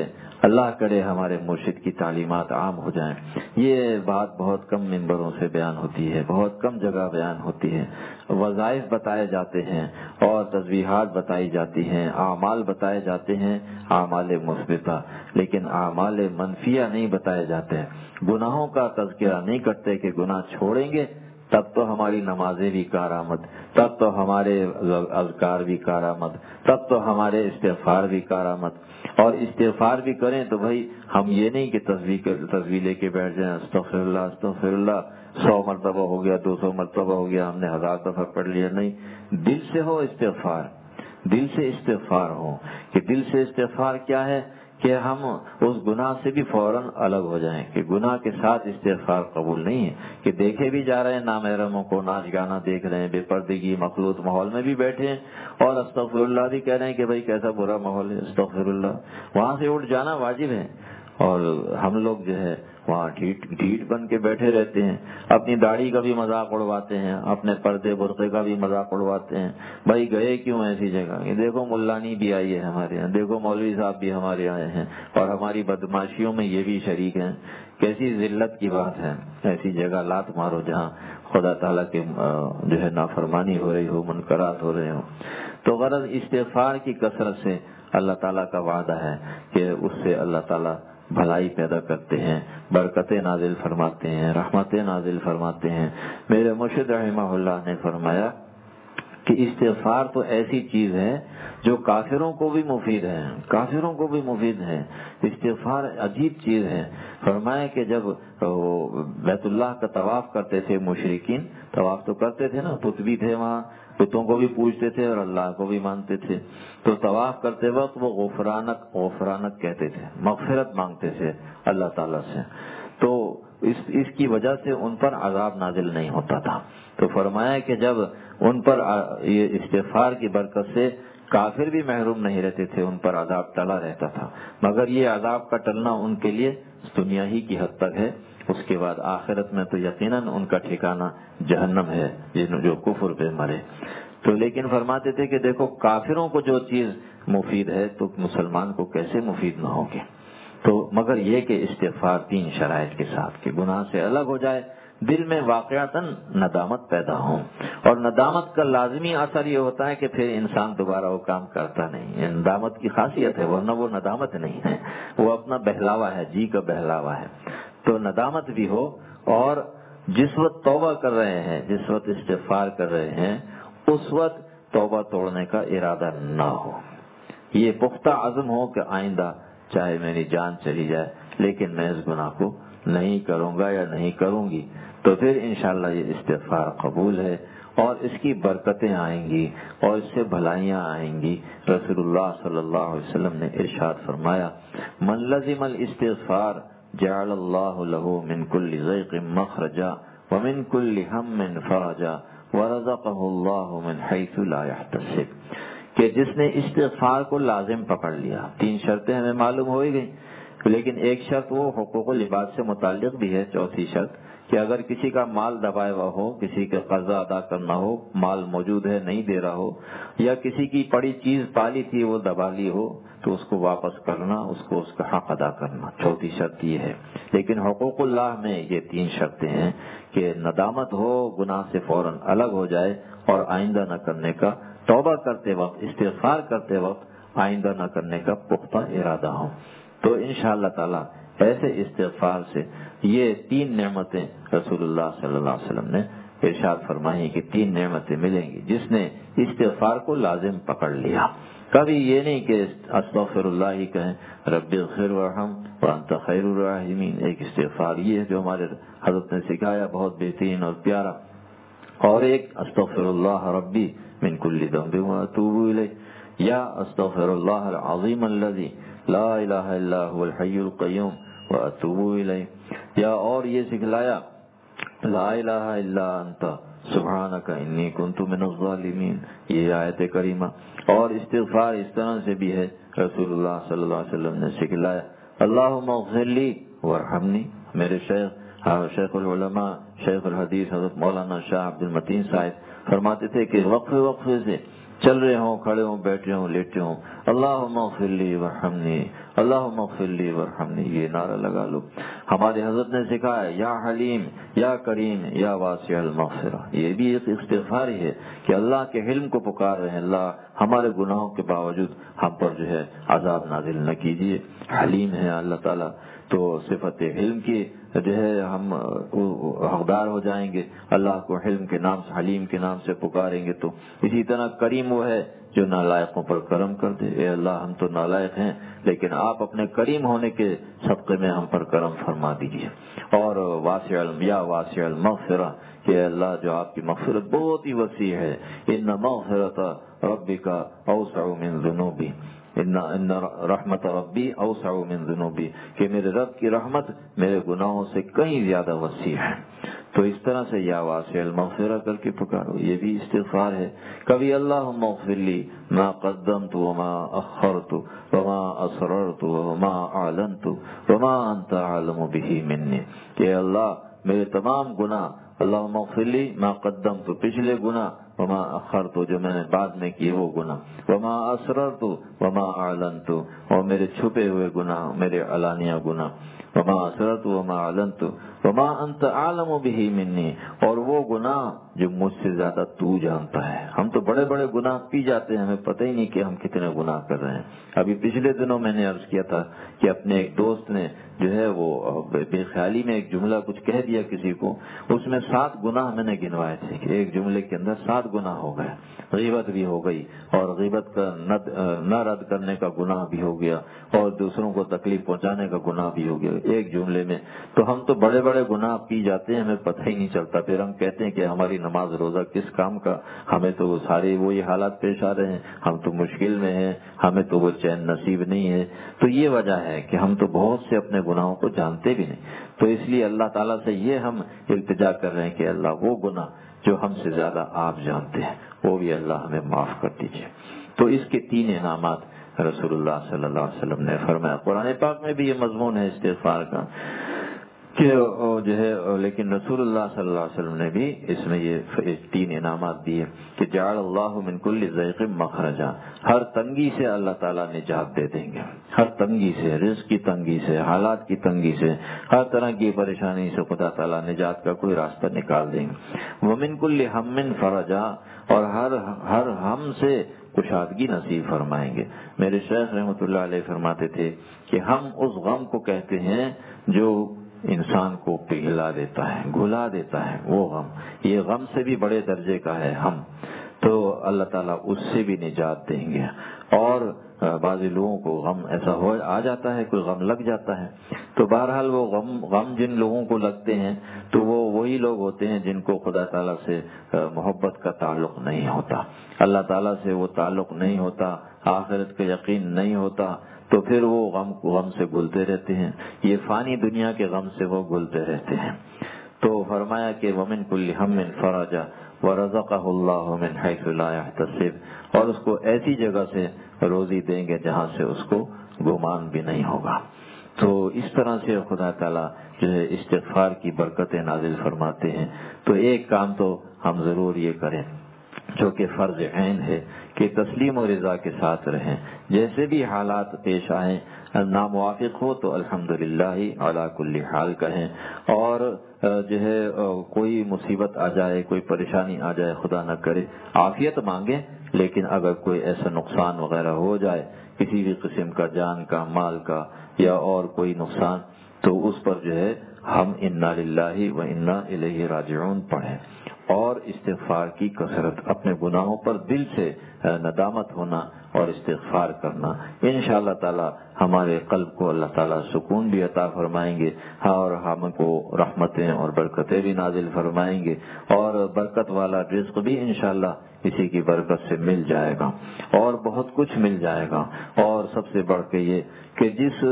اللہ کرے ہمارے مرشد کی تعلیمات عام ہو جائیں۔ یہ بات بہت کم منبروں سے بیان ہوتی ہے، بہت کم جگہ بیان ہوتی ہے۔ وظائف بتائے جاتے ہیں اور تسبیحات بتائی جاتی ہیں، اعمال بتائے جاتے ہیں، اعمال مثبتہ، لیکن اعمال منفیہ نہیں بتائے جاتے ہیں۔ گناہوں کا تذکرہ نہیں کرتے کہ گناہ چھوڑیں گے تب تو ہماری نمازیں بھی کارآمد، تب تو ہمارے اذکار بھی کارآمد، تب تو ہمارے استغفار بھی کارآمد۔ اور استغفار بھی کریں تو بھائی ہم یہ نہیں کہ تصویر تصویر لے کے بیٹھ جائیں، استغفر اللہ استغفر اللہ، سو مرتبہ ہو گیا، دو سو مرتبہ ہو گیا، ہم نے ہزار دفعہ پڑھ لیا، نہیں، دل سے ہو استغفار، دل سے استغفار ہو۔ کہ دل سے استغفار کیا ہے کہ ہم اس گناہ سے بھی فوراً الگ ہو جائیں، کہ گناہ کے ساتھ استغفار قبول نہیں ہے، کہ دیکھے بھی جا رہے ہیں نامحرموں کو، ناچ گانا دیکھ رہے ہیں، بے پردگی مخلوط ماحول میں بھی بیٹھے ہیں اور استغفر اللہ بھی کہہ رہے ہیں کہ بھائی کیسا برا ماحول ہے، استغفر اللہ، وہاں سے اٹھ جانا واجب ہے۔ اور ہم لوگ جو ہے وہاں ڈھیٹ ڈھیٹ بن کے بیٹھے رہتے ہیں، اپنی داڑھی کا بھی مذاق اڑواتے ہیں، اپنے پردے برقعے کا بھی مذاق اڑواتے ہیں۔ بھائی گئے کیوں ایسی جگہ؟ یہ دیکھو ملانی بھی آئی ہے ہمارے یہاں، دیکھو مولوی صاحب بھی ہمارے آئے ہیں اور ہماری بدماشیوں میں یہ بھی شریک ہیں۔ کیسی ذلت کی بات ہے، ایسی جگہ لات مارو جہاں خدا تعالیٰ کے جو ہے نافرمانی ہو رہی ہو، منکرات ہو رہے ہوں۔ تو غرض استغفار کی کثرت سے اللہ تعالیٰ کا وعدہ ہے کہ اس سے اللہ تعالیٰ بھلائی پیدا کرتے ہیں، برکتیں نازل فرماتے ہیں، رحمتیں نازل فرماتے ہیں۔ میرے مرشد رحمہ اللہ نے فرمایا کہ استغفار تو ایسی چیز ہے جو کافروں کو بھی مفید ہے، کافروں کو بھی مفید ہے۔ استغفار عجیب چیز ہے۔ فرمایا کہ جب بیت اللہ کا طواف کرتے تھے مشرکین، طواف تو کرتے تھے نا، بت بھی تھے وہاں، بتوں کو بھی پوجتے تھے اور اللہ کو بھی مانتے تھے، تو طواف کرتے وقت وہ غفرانک غفرانک کہتے تھے، مغفرت مانگتے تھے اللہ تعالیٰ سے، تو اس اس کی وجہ سے ان پر عذاب نازل نہیں ہوتا تھا۔ تو فرمایا کہ جب ان پر یہ استغفار کی برکت سے کافر بھی محروم نہیں رہتے تھے، ان پر عذاب ٹلا رہتا تھا، مگر یہ عذاب کا ٹلنا ان کے لیے دنیا ہی کی حد تک ہے، اس کے بعد آخرت میں تو یقیناً ان کا ٹھکانہ جہنم ہے جو کفر پہ مرے۔ تو لیکن فرماتے تھے کہ دیکھو کافروں کو جو چیز مفید ہے تو مسلمان کو کیسے مفید نہ ہوگی۔ تو مگر یہ کہ استغفار تین شرائط کے ساتھ کہ گناہ سے الگ ہو جائے، دل میں واقعتاً ندامت پیدا ہو، اور ندامت کا لازمی اثر یہ ہوتا ہے کہ پھر انسان دوبارہ وہ کام کرتا نہیں، یہ ندامت کی خاصیت ہے، ورنہ وہ ندامت نہیں ہے، وہ اپنا بہلاوا ہے، جی کا بہلاوا ہے۔ تو ندامت بھی ہو، اور جس وقت توبہ کر رہے ہیں، جس وقت استغفار کر رہے ہیں، اس وقت توبہ توڑنے کا ارادہ نہ ہو، یہ پختہ عزم ہو کہ آئندہ چاہے میری جان چلی جائے لیکن میں اس گناہ کو نہیں کروں گا یا نہیں کروں گی، تو پھر انشاءاللہ یہ استغفار قبول ہے اور اس کی برکتیں آئیں گی اور اس سے بھلائیاں آئیں گی۔ رسول اللہ صلی اللہ علیہ وسلم نے ارشاد فرمایا، من لزم الاستغفار جعل اللہ له من كل ضيق مخرجا ومن كل هم فرجا ورزقه اللہ من حيث لا يحتسب، کہ جس نے استغفار کو لازم پکڑ لیا، تین شرطیں ہمیں معلوم ہو ہی گئی، لیکن ایک شرط وہ حقوق العباد سے متعلق بھی ہے، چوتھی شرط کہ اگر کسی کا مال دبائے ہوا ہو، کسی کا قرضہ ادا کرنا ہو، مال موجود ہے نہیں دے رہا ہو، یا کسی کی پڑی چیز پالی تھی وہ دبا لی ہو، تو اس کو واپس کرنا، اس کو اس کا حق ادا کرنا، چوتھی شرط یہ ہے۔ لیکن حقوق اللہ میں یہ تین شرطیں ہیں کہ ندامت ہو، گناہ سے فوراً الگ ہو جائے، اور آئندہ نہ کرنے کا، توبہ کرتے وقت، استغفار کرتے وقت آئندہ نہ کرنے کا پختہ ارادہ ہو۔ تو انشاءاللہ تعالیٰ ایسے استغفار سے یہ تین نعمتیں رسول اللہ صلی اللہ علیہ وسلم نے ارشاد فرمائی کہ تین نعمتیں ملیں گی جس نے استغفار کو لازم پکڑ لیا۔ کبھی یہ نہیں کہ استغفر اللہ ہی کہیں، رب اغفر وارحم وانت خیر الراحمین، ایک استغفار یہ ہے جو ہمارے حضرت نے سکھایا، بہت بہترین اور پیارا، اور ایک استغفر اللہ ربی من کل ذنب واتوب الیہ، یا استغفر اللہ العظیم الذی لا الہ الا هو الحی القیوم واتوب الیہ، یا اور یہ سکھلایا لا الہ الا انت سبحانک انی کنت من الظالمین، یہ آیت کریمہ۔ اور استغفار اس طرح سے بھی ہے، رسول اللہ صلی اللہ علیہ وسلم نے سکھلایا اللہم اغفر لی وارحمنی۔ میرے شیخ شیخ العلماء شیخ الحدیث حضرت مولانا شاہ عبد المتین صاحب فرماتے تھے کہ وقفے وقفے سے چل رہے ہوں، کھڑے ہوں، بیٹھے ہوں، لیٹے ہوں، اللہم اغفر لی ورحمنی، اللہم اغفر لی ورحمنی، یہ نعرہ لگا لو۔ ہمارے حضرت نے سکھایا یا حلیم یا کریم یا واسع المغفرہ، یہ بھی ایک استغفار ہی ہے کہ اللہ کے حلم کو پکار رہے ہیں، اللہ ہمارے گناہوں کے باوجود ہم پر جو ہے عذاب نازل نہ کیجیے۔ حلیم ہے اللہ تعالیٰ، تو صفت حلم کی جو ہے ہم حقدار ہو جائیں گے، اللہ کو حلم کے نام سے، حلیم کے نام سے پکاریں گے۔ تو اسی طرح کریم وہ ہے جو نالائقوں پر کرم کر دے، اے اللہ ہم تو نالائق ہیں لیکن آپ اپنے کریم ہونے کے صدقے میں ہم پر کرم فرما دیجیے۔ اور واسع یا واسع المغفرہ، کہ اللہ جو آپ کی مغفرت بہت ہی وسیع ہے، ان مغفرت ربک اوسع من ذنوبی، ان ان رحمت ربی اوسع من ذنوبی، کہ میرے رب کی رحمت میرے گناہوں سے کہیں زیادہ وسیع ہے۔ تو اس طرح سے یا واسع المغفرہ کر کے پکارو، یہ بھی استغفار ہے۔ کبھی اللہم اغفر لی ما قدمت وما اخرت وما اسررت وما اعلنت وما انت اعلم به منی، کہ اللہ میرے تمام گناہ، اللہم اغفر لی ما قدمت پچھلے گناہ، وما اخرت جو میں نے بعد میں کیے وہ گناہ، وما اسررت وما اعلنت اور میرے چھپے ہوئے گناہ، میرے علانیہ گناہ، وما اسررت وما اعلنت وما انت اعلم به منی، اور وہ گناہ جو مجھ سے زیادہ تو جانتا ہے۔ ہم تو بڑے بڑے گناہ پی جاتے ہیں، ہمیں پتہ ہی نہیں کہ ہم کتنے گناہ کر رہے ہیں۔ ابھی پچھلے دنوں میں نے عرض کیا تھا کہ اپنے ایک دوست نے جو ہے وہ بے خیالی میں ایک جملہ کچھ کہہ دیا کسی کو، اس میں سات گناہ میں نے گنوائے تھے کہ ایک جملے کے اندر سات گناہ ہو گئے، غیبت بھی ہو گئی اور غیبت کا نہ رد کرنے کا گناہ بھی ہو گیا اور دوسروں کو تکلیف پہنچانے کا گناہ بھی ہو گیا ایک جملے میں۔ تو ہم تو بڑے بڑے گناہ پی جاتے ہیں، ہمیں پتہ ہی نہیں چلتا، پھر ہم کہتے ہیں کہ ہماری نماز روزہ کس کام کا، ہمیں تو وہ سارے وہی حالات پیش آ رہے ہیں، ہم تو مشکل میں ہیں، ہمیں تو وہ چین نصیب نہیں ہے۔ تو یہ وجہ ہے کہ ہم تو بہت سے اپنے گناہوں کو جانتے بھی نہیں، تو اس لیے اللہ تعالیٰ سے یہ ہم التجا کر رہے ہیں کہ اللہ وہ گناہ جو ہم سے زیادہ آپ جانتے ہیں وہ بھی اللہ ہمیں معاف کر دیجیے۔ تو اس کے تین انعامات رسول اللہ صلی اللہ علیہ وسلم نے فرمایا۔ قرآن پاک میں بھی یہ مضمون ہے استغفار کا کہ جو ہے، لیکن رسول اللہ صلی اللہ علیہ وسلم نے بھی اس میں یہ تین انعامات دیے کہ جعل اللہ من کل ضیق مخرجا، ہر تنگی سے اللہ تعالیٰ نجات دے دیں گے، ہر تنگی سے، رزق کی تنگی سے، حالات کی تنگی سے، ہر طرح کی پریشانی سے خدا تعالیٰ نجات کا کوئی راستہ نکال دیں گے۔ ومن کل ہم فرجا، اور ہر ہر ہم سے کشادگی نصیب فرمائیں گے۔ میرے شیخ رحمۃ اللہ علیہ فرماتے تھے کہ ہم اس غم کو کہتے ہیں جو انسان کو پگھلا دیتا ہے، گھلا دیتا ہے، وہ غم، یہ غم سے بھی بڑے درجے کا ہے ہم، تو اللہ تعالیٰ اس سے بھی نجات دیں گے۔ اور بعض لوگوں کو غم ایسا ہو آ جاتا ہے، کوئی غم لگ جاتا ہے، تو بہرحال وہ غم غم جن لوگوں کو لگتے ہیں تو وہ وہی لوگ ہوتے ہیں جن کو خدا تعالیٰ سے محبت کا تعلق نہیں ہوتا، اللہ تعالیٰ سے وہ تعلق نہیں ہوتا، آخرت کا یقین نہیں ہوتا، تو پھر وہ غم غم سے گھلتے رہتے ہیں، یہ فانی دنیا کے غم سے وہ گھلتے رہتے ہیں۔ تو فرمایا کہ ومن کل ہم فرجا ورزقہ اللہ من حیث لا یحتسب، اور اس کو ایسی جگہ سے روزی دیں گے جہاں سے اس کو گمان بھی نہیں ہوگا۔ تو اس طرح سے خدا تعالیٰ جو ہے استغفار کی برکتیں نازل فرماتے ہیں۔ تو ایک کام تو ہم ضرور یہ کریں جو کہ فرض عین ہے کہ تسلیم و رضا کے ساتھ رہیں، جیسے بھی حالات پیش آئیں، ناموافق ہو تو الحمدللہ علی کل حال کہیں، اور جو ہے کوئی مصیبت آ جائے، کوئی پریشانی آ جائے، خدا نہ کرے عافیت مانگیں، لیکن اگر کوئی ایسا نقصان وغیرہ ہو جائے کسی بھی قسم کا، جان کا، مال کا یا اور کوئی نقصان، تو اس پر جو ہے ہم انا للہ و انا الیہ راجعون پڑھیں، اور استغفار کی کثرت، اپنے گناہوں پر دل سے ندامت ہونا اور استغفار کرنا، انشاءاللہ تعالی ہمارے قلب کو اللہ تعالیٰ سکون بھی عطا فرمائیں گے، اور ہم کو رحمتیں اور برکتیں بھی نازل فرمائیں گے، اور برکت والا رزق بھی انشاءاللہ اسی کی برکت سے مل جائے گا، اور بہت کچھ مل جائے گا۔ اور سب سے بڑھ کے یہ کہ جس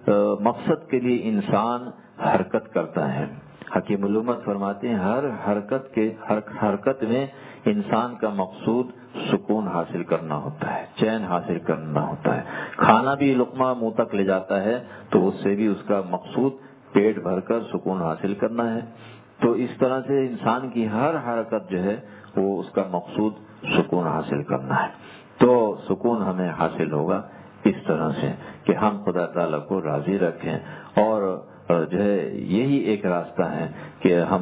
مقصد کے لیے انسان حرکت کرتا ہے، حکیم الامت فرماتے ہیں ہر حرکت کے ہر حرکت میں انسان کا مقصود سکون حاصل کرنا ہوتا ہے، چین حاصل کرنا ہوتا ہے۔ کھانا بھی لقمہ منہ تک لے جاتا ہے تو اس سے بھی اس کا مقصود پیٹ بھر کر سکون حاصل کرنا ہے، تو اس طرح سے انسان کی ہر حرکت جو ہے وہ اس کا مقصود سکون حاصل کرنا ہے. تو سکون ہمیں حاصل ہوگا اس طرح سے کہ ہم خدا تعالیٰ کو راضی رکھیں، اور جو ہے یہی ایک راستہ ہے کہ ہم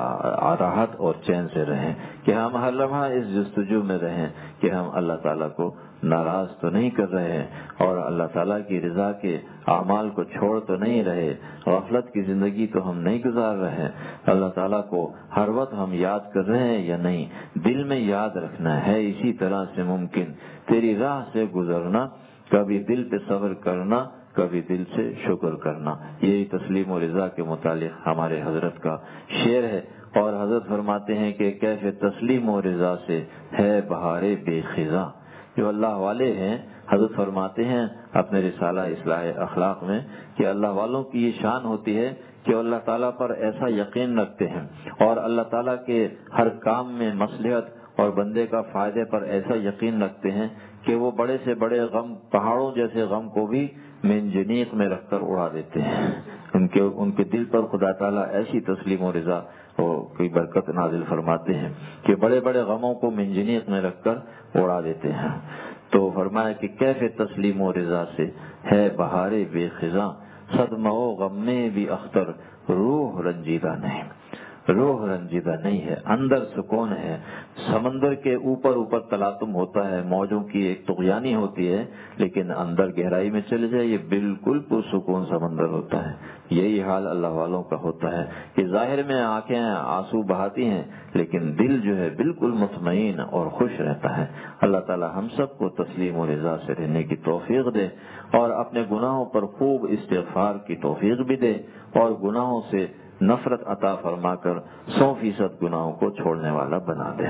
راحت اور چین سے رہیں، کہ ہم ہر لمحہ اس جستجو میں رہیں کہ ہم اللہ تعالیٰ کو ناراض تو نہیں کر رہے ہیں اور اللہ تعالیٰ کی رضا کے اعمال کو چھوڑ تو نہیں رہے، غفلت کی زندگی تو ہم نہیں گزار رہے ہیں، اللہ تعالیٰ کو ہر وقت ہم یاد کر رہے ہیں یا نہیں، دل میں یاد رکھنا ہے. اسی طرح سے ممکن تیری راہ سے گزرنا، کبھی دل پہ صبر کرنا، کبھی دل سے شکر کرنا. یہی تسلیم و رضا کے متعلق ہمارے حضرت کا شعر ہے. اور حضرت فرماتے ہیں کہ کیف تسلیم و رضا سے ہے بہار بے خزاں. جو اللہ والے ہیں، حضرت فرماتے ہیں اپنے رسالہ اصلاح اخلاق میں کہ اللہ والوں کی یہ شان ہوتی ہے کہ اللہ تعالیٰ پر ایسا یقین رکھتے ہیں اور اللہ تعالیٰ کے ہر کام میں مصلحت اور بندے کا فائدے پر ایسا یقین رکھتے ہیں کہ وہ بڑے سے بڑے غم، پہاڑوں جیسے غم کو بھی منجنیق میں رکھ کر اڑا دیتے ہیں. ان کے ان کے دل پر خدا تعالیٰ ایسی تسلیم و رضا کی برکت نازل فرماتے ہیں کہ بڑے بڑے غموں کو منجنیق میں رکھ کر اڑا دیتے ہیں. تو فرمایا کہ کیف تسلیم و رضا سے ہے بہار بے خزاں، صدمہ و غم میں بھی اختر روح رنجیدہ نہیں. روح رنجیدہ نہیں ہے، اندر سکون ہے. سمندر کے اوپر اوپر تلاطم ہوتا ہے، موجوں کی ایک طغیانی ہوتی ہے، لیکن اندر گہرائی میں چلے جائے یہ بالکل پرسکون سمندر ہوتا ہے. یہی حال اللہ والوں کا ہوتا ہے کہ ظاہر میں آنکھیں آنسو بہاتی ہیں لیکن دل جو ہے بالکل مطمئن اور خوش رہتا ہے. اللہ تعالی ہم سب کو تسلیم و رضا سے رہنے کی توفیق دے اور اپنے گناہوں پر خوب استغفار کی توفیق بھی دے اور گناہوں سے نفرت عطا فرما کر سو فیصد گناہوں کو چھوڑنے والا بنا دے.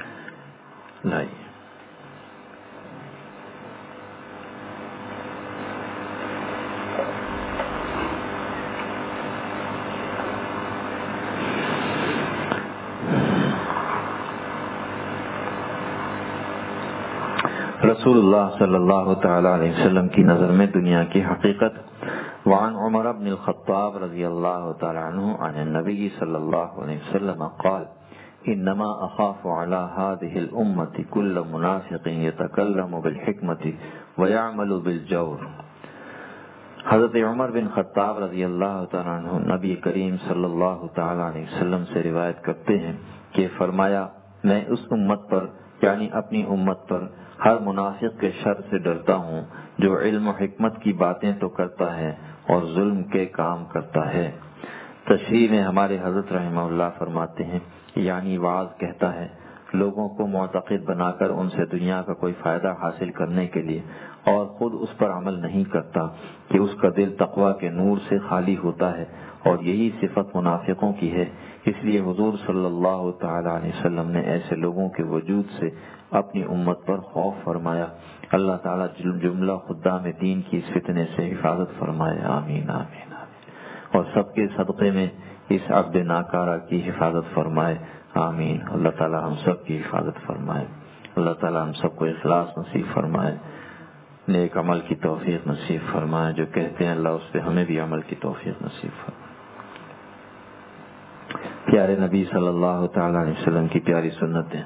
نہیں رسول اللہ صلی اللہ تعالی علیہ وسلم کی نظر میں دنیا کی حقیقت. وعن عمر بن الخطاب رضی اللہ تعالی عنہ عن النبی صلی اللہ علیہ وسلم قال انما اخاف على هذه الامة كل منافق يتكلم بالحكمة ويعمل بالجور. حضرت عمر بن خطاب رضی اللہ تعالی عنہ نبی کریم صلی اللہ تعالی علیہ وسلم سے روایت کرتے ہیں کہ فرمایا میں اس امت پر یعنی اپنی امت پر ہر منافق کے شر سے ڈرتا ہوں جو علم و حکمت کی باتیں تو کرتا ہے اور ظلم کے کام کرتا ہے. تشریح میں ہمارے حضرت رحمہ اللہ فرماتے ہیں یعنی واعظ کہتا ہے لوگوں کو معتقد بنا کر ان سے دنیا کا کوئی فائدہ حاصل کرنے کے لیے اور خود اس پر عمل نہیں کرتا کہ اس کا دل تقویٰ کے نور سے خالی ہوتا ہے اور یہی صفت منافقوں کی ہے. اس لیے حضور صلی اللہ تعالی علیہ وسلم نے ایسے لوگوں کے وجود سے اپنی امت پر خوف فرمایا. اللہ تعالیٰ جملہ خدام دین کی اس فتنے سے حفاظت فرمائے. آمین آمین آمین. اور سب کے صدقے میں اس عبد ناکارہ کی حفاظت فرمائے. آمین. اللہ تعالیٰ ہم سب کی حفاظت فرمائے. اللہ تعالیٰ ہم سب کو اخلاص نصیب فرمائے، نیک عمل کی توفیق نصیب فرمائے. جو کہتے ہیں اللہ اس پہ ہمیں بھی عمل کی توفیق نصیب فرمائے. پیارے نبی صلی اللہ تعالی علیہ وسلم کی پیاری سنتیں،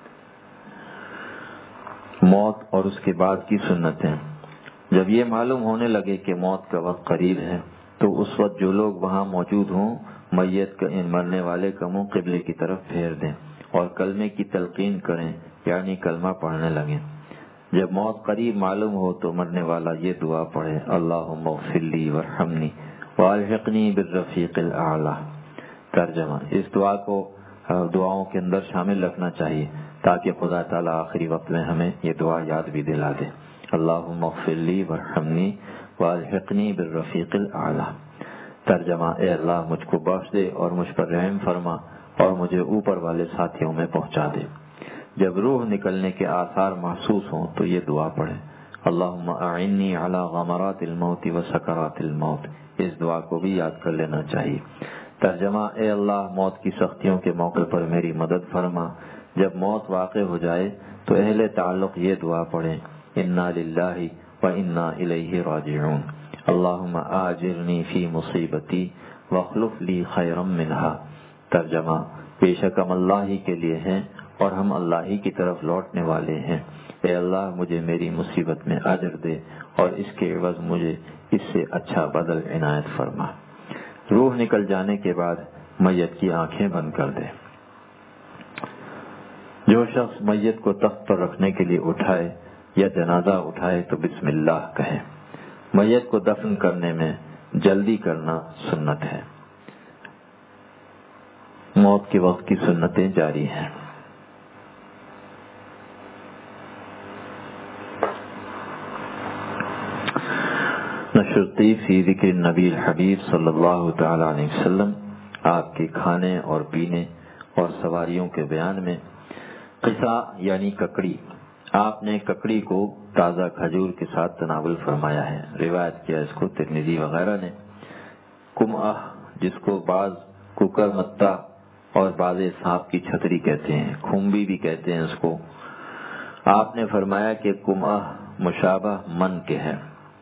موت اور اس کے بعد کی سنتیں. جب یہ معلوم ہونے لگے کہ موت کا وقت قریب ہے تو اس وقت جو لوگ وہاں موجود ہوں میت کا ان مرنے والے کا منہ قبلے کی طرف پھیر دیں اور کلمے کی تلقین کریں یعنی کلمہ پڑھنے لگیں. جب موت قریب معلوم ہو تو مرنے والا یہ دعا پڑھے اللہم اغفر لی وارحمنی والحقنی بالرفیق الاعلی. ترجمہ اس دعا کو دعاؤں کے اندر شامل رکھنا چاہیے تاکہ خدا تعالیٰ آخری وقت میں ہمیں یہ دعا یاد بھی دلا دے. اللہم اغفر لی وارحمنی والحقنی بالرفیق الاعلی. ترجمہ اے اللہ مجھ کو بخش دے اور مجھ پر رحم فرما اور مجھے اوپر والے ساتھیوں میں پہنچا دے. جب روح نکلنے کے آثار محسوس ہوں تو یہ دعا پڑھیں اللہم اعنی علی غمرات الموت و سکرات الموت. اس دعا کو بھی یاد کر لینا چاہیے. ترجمہ اے اللہ موت کی سختیوں کے موقع پر میری مدد فرما. جب موت واقع ہو جائے تو اہل تعلق یہ دعا پڑھیں انا للہ و انا الیہ راجعون. اللہم آجرنی فی مصیبتی واخلف لی خیرا منہا. ترجمہ: بے شک ہم اللہ ہی کے لیے ہیں اور ہم اللہ ہی کی طرف لوٹنے والے ہیں۔ اے اللہ مجھے میری مصیبت میں اجر دے اور اس کے عوض مجھے اس سے اچھا بدل عنایت فرما۔ روح نکل جانے کے بعد میت کی آنکھیں بند کر دے۔ جو شخص میت کو تخت پر رکھنے کے لیے اٹھائے یا جنازہ اٹھائے تو بسم اللہ کہے۔ میت کو دفن کرنے میں جلدی کرنا سنت ہے۔ موت کے وقت کی سنتیں جاری ہیں۔ نشرتی فی ذکر النبی الحبیب صلی اللہ تعالی علیہ وسلم، آپ کے کھانے اور پینے اور سواریوں کے بیان میں قصہ یعنی ککڑی، آپ نے ککڑی کو تازہ کھجور کے ساتھ تناول فرمایا ہے۔ روایت کیا اس کو ترمذی وغیرہ نے۔ کمعہ، جس کو بعض کوکر متا اور بعض سانپ کی چھتری کہتے ہیں، کھمبی بھی کہتے ہیں اس کو، آپ نے فرمایا کہ کمعہ مشابہ من کے ہے۔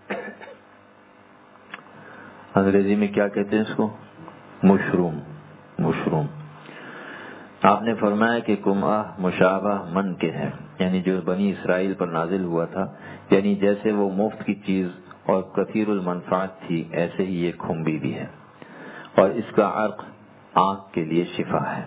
انگریزی میں کیا کہتے ہیں اس کو؟ Mushroom, mushroom. آپ نے فرمایا کہ کمعہ مشابہ من کے ہے، یعنی جو بنی اسرائیل پر نازل ہوا تھا، یعنی جیسے وہ مفت کی چیز اور کثیر المنفعت تھی، ایسے ہی یہ کھمبی بھی ہے، اور اس کا عرق آنکھ کے لیے شفا ہے۔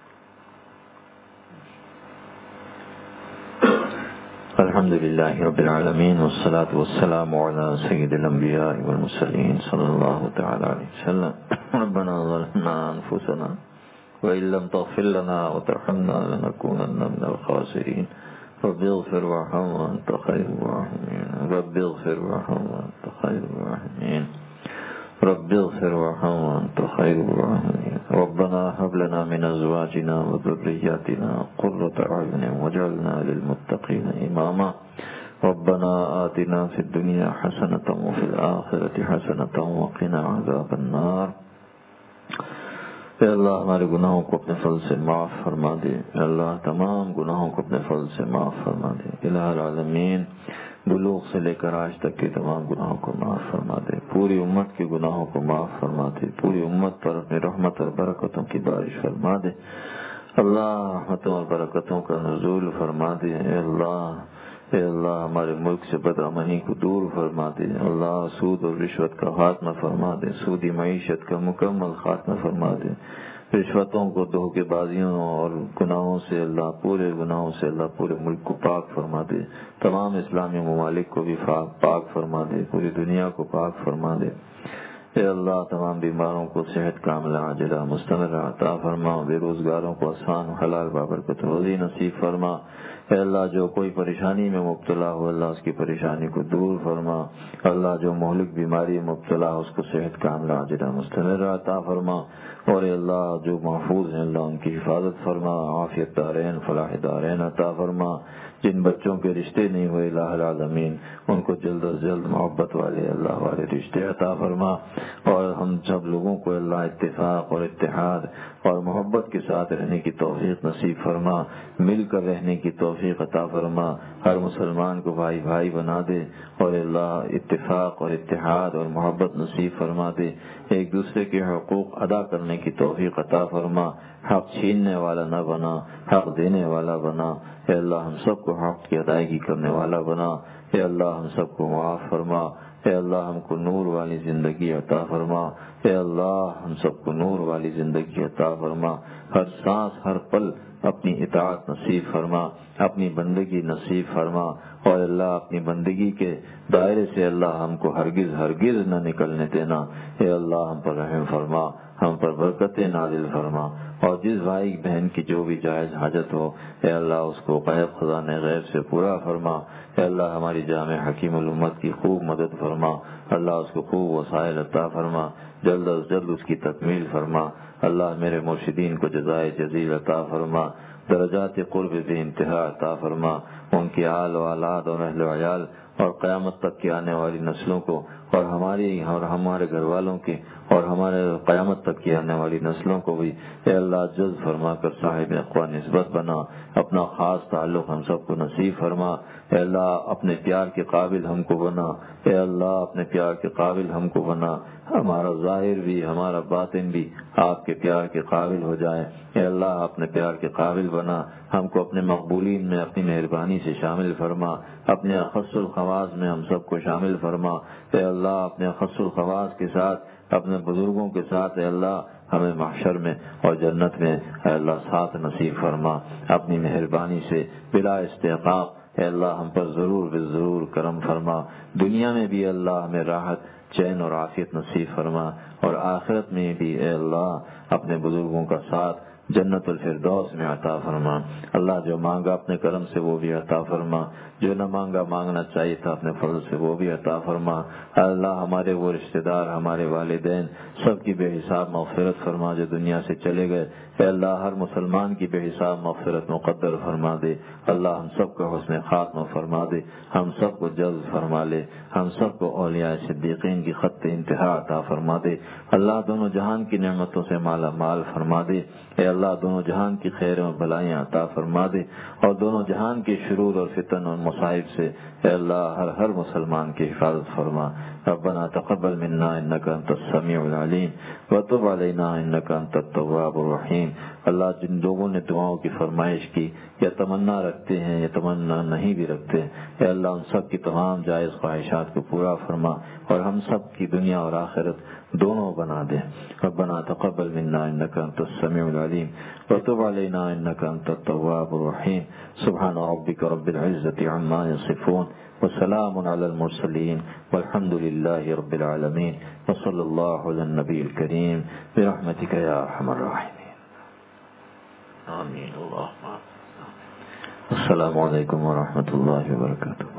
الحمد للہ رب العالمین والصلاة والسلام علی سید الانبیاء والمرسلین صلی اللہ تعالی علیہ وسلم۔ ربنا ظلمنا انفسنا وإن لم تغفر لنا وترحمنا لنكونن من الخاسرين رب اغفر وارحم وأنت خير الراحمين رب اغفر وارحم وأنت خير الراحمين رب اغفر وارحم وأنت خير الراحمين ربنا هب لنا من أزواجنا وذرياتنا قرة أعين واجعلنا للمتقين إماما ربنا آتنا في الدنيا حسنة وفي الآخرة حسنة وقنا عذاب النار۔ اے اللہ ہمارے گناہوں کو اپنے فضل سے معاف فرما دے، اے اللہ تمام گناہوں کو اپنے فضل سے معاف فرما دے۔ الہ العالمین بلوغ سے لے کر آج تک کے تمام گناہوں کو معاف فرما دے، پوری امت کے گناہوں کو معاف فرما دے، پوری امت پر اپنی رحمت اور برکتوں کی بارش فرما دے۔ اللہ رحمتوں اور برکتوں کا نزول فرما دے۔ اے اللہ اے اللہ ہمارے ملک سے بدامنی کو دور فرما دے۔ اللہ سود اور رشوت کا خاتمہ فرما دے، سودی معیشت کا مکمل خاتمہ فرما دے، رشوتوں کو دھوکے بازیوں اور گناہوں سے اللہ پورے گناہوں سے اللہ پورے ملک کو پاک فرما دے، تمام اسلامی ممالک کو بھی پاک فرما دے، پوری دنیا کو پاک فرما دے۔ اے اللہ تمام بیماروں کو صحت کاملہ عاجلہ مستمر عطا فرما، بے روزگاروں کو آسان حلال بابرکت روزی نصیب فرما۔ اے اللہ جو کوئی پریشانی میں مبتلا ہو اللہ اس کی پریشانی کو دور فرما، اللہ جو مہلک بیماری مبتلا ہو اس کو صحت کاملہ عاجلہ مستمر عطا فرما، اور اے اللہ جو محفوظ ہیں اللہ ان کی حفاظت فرما، عافیت دارین فلاح دارین عطا فرما۔ جن بچوں کے رشتے نہیں ہوئے الہ العالمین ان کو جلد از جلد محبت والے اللہ والے رشتے عطا فرما، اور ہم سب لوگوں کو اللہ اتفاق اور اتحاد اور محبت کے ساتھ رہنے کی توفیق نصیب فرما، مل کر رہنے کی توفیق عطا فرما، ہر مسلمان کو بھائی بھائی بنا دے، اور اللہ اتفاق اور اتحاد اور محبت نصیب فرما دے، ایک دوسرے کے حقوق ادا کرنے کی توفیق عطا فرما، حق چھیننے والا نہ بنا، حق دینے والا بنا۔ اے اللہ ہم سب کو حق کی ادائیگی کرنے والا بنا۔ اے اللہ ہم سب کو معاف فرما۔ اے اللہ ہم کو نور والی زندگی عطا فرما۔ اے اللہ ہم سب کو نور والی زندگی عطا فرما، ہر سانس ہر پل اپنی اطاعت نصیب فرما، اپنی بندگی نصیب فرما، اور اللہ اپنی بندگی کے دائرے سے اللہ ہم کو ہرگز ہرگز نہ نکلنے دینا۔ اے اللہ ہم پر رحم فرما، ہم پر برکتیں نازل فرما، اور جس بھائی بہن کی جو بھی جائز حاجت ہو اے اللہ اس کو غیب خزانے غیب سے پورا فرما۔ اے اللہ ہماری جامع حکیم الامت کی خوب مدد فرما، اللہ اس کو خوب وسائل عطا فرما، جلد از جلد اس کی تکمیل فرما۔ اللہ میرے مرشدین کو جزائے جزیل عطا فرما، درجات قرب بے انتہا عطا فرما، ان کی آل و اولاد اور اہل و عیال اور قیامت تک کی آنے والی نسلوں کو اور ہماری اور ہمارے گھر والوں کے اور ہمارے قیامت تک کی آنے والی نسلوں کو بھی اے اللہ جذب فرما کر صاحب اقوا نسبت بنا، اپنا خاص تعلق ہم سب کو نصیب فرما، اے اللہ اپنے پیار کے قابل ہم کو بنا، اے اللہ اپنے پیار کے قابل ہم کو بنا، ہمارا ظاہر بھی ہمارا باطن بھی آپ کے پیار کے قابل ہو جائے، اے اللہ اپنے پیار کے قابل بنا، ہم کو اپنے مقبولین میں اپنی مہربانی سے شامل فرما، اپنے اخص الخواص میں ہم سب کو شامل فرما، اے اللہ اپنے اخص الخواص کے ساتھ اپنے بزرگوں کے ساتھ اے اللہ ہمیں محشر میں اور جنت میں اے اللہ ساتھ نصیب فرما، اپنی مہربانی سے بلا استحقاق اے اللہ ہم پر ضرور بے ضرور کرم فرما، دنیا میں بھی اللہ ہمیں راحت چین اور عافیت نصیب فرما، اور آخرت میں بھی اے اللہ اپنے بزرگوں کا ساتھ جنت الفردوس میں عطا فرما، اللہ جو مانگا اپنے کرم سے وہ بھی عطا فرما، جو نہ مانگا مانگنا چاہیے تھا اپنے فضل سے وہ بھی عطا فرما، اللہ ہمارے وہ رشتہ دار ہمارے والدین سب کی بے حساب مغفرت فرما جو دنیا سے چلے گئے، اے اللہ ہر مسلمان کی بے حساب مغفرت مقدر فرما دے، اللہ ہم سب کو حسن خاتمہ فرما دے، ہم سب کو جذب فرما لے، ہم سب کو اولیاء صدیقین کی خط انتہا عطا فرما دے، اللہ دونوں جہان کی نعمتوں سے مالا مال فرما دے، اے اللہ دونوں جہان کی خیر و بلائیاں عطا فرما دے، اور دونوں جہان کے شرور اور فتن اور مصائب سے اے اللہ ہر ہر مسلمان کی حفاظت فرما، ربنا تقبل منا انك انت السميع العليم وتب علينا انك انت التواب الرحيم۔ اللہ جن لوگوں نے دعاؤں کی فرمائش کی یا تمنا رکھتے ہیں یا تمنا نہیں بھی رکھتے، اے اللہ ان سب کی تمام جائز خواہشات کو پورا فرما اور ہم سب کی دنیا اور آخرت دونوں بنا دے، ربنا تقبل منا انك انت السميع العليم وتب علينا انك انت التواب الرحيم، سبحان ربك رب العزة عما يصفون وسلام على المرسلين والحمد لله رب العالمين وصلى الله على النبي الكريم برحمتك يا ارحم الراحمين آمين اللهم السلام علیکم ورحمۃ اللہ وبرکاتہ۔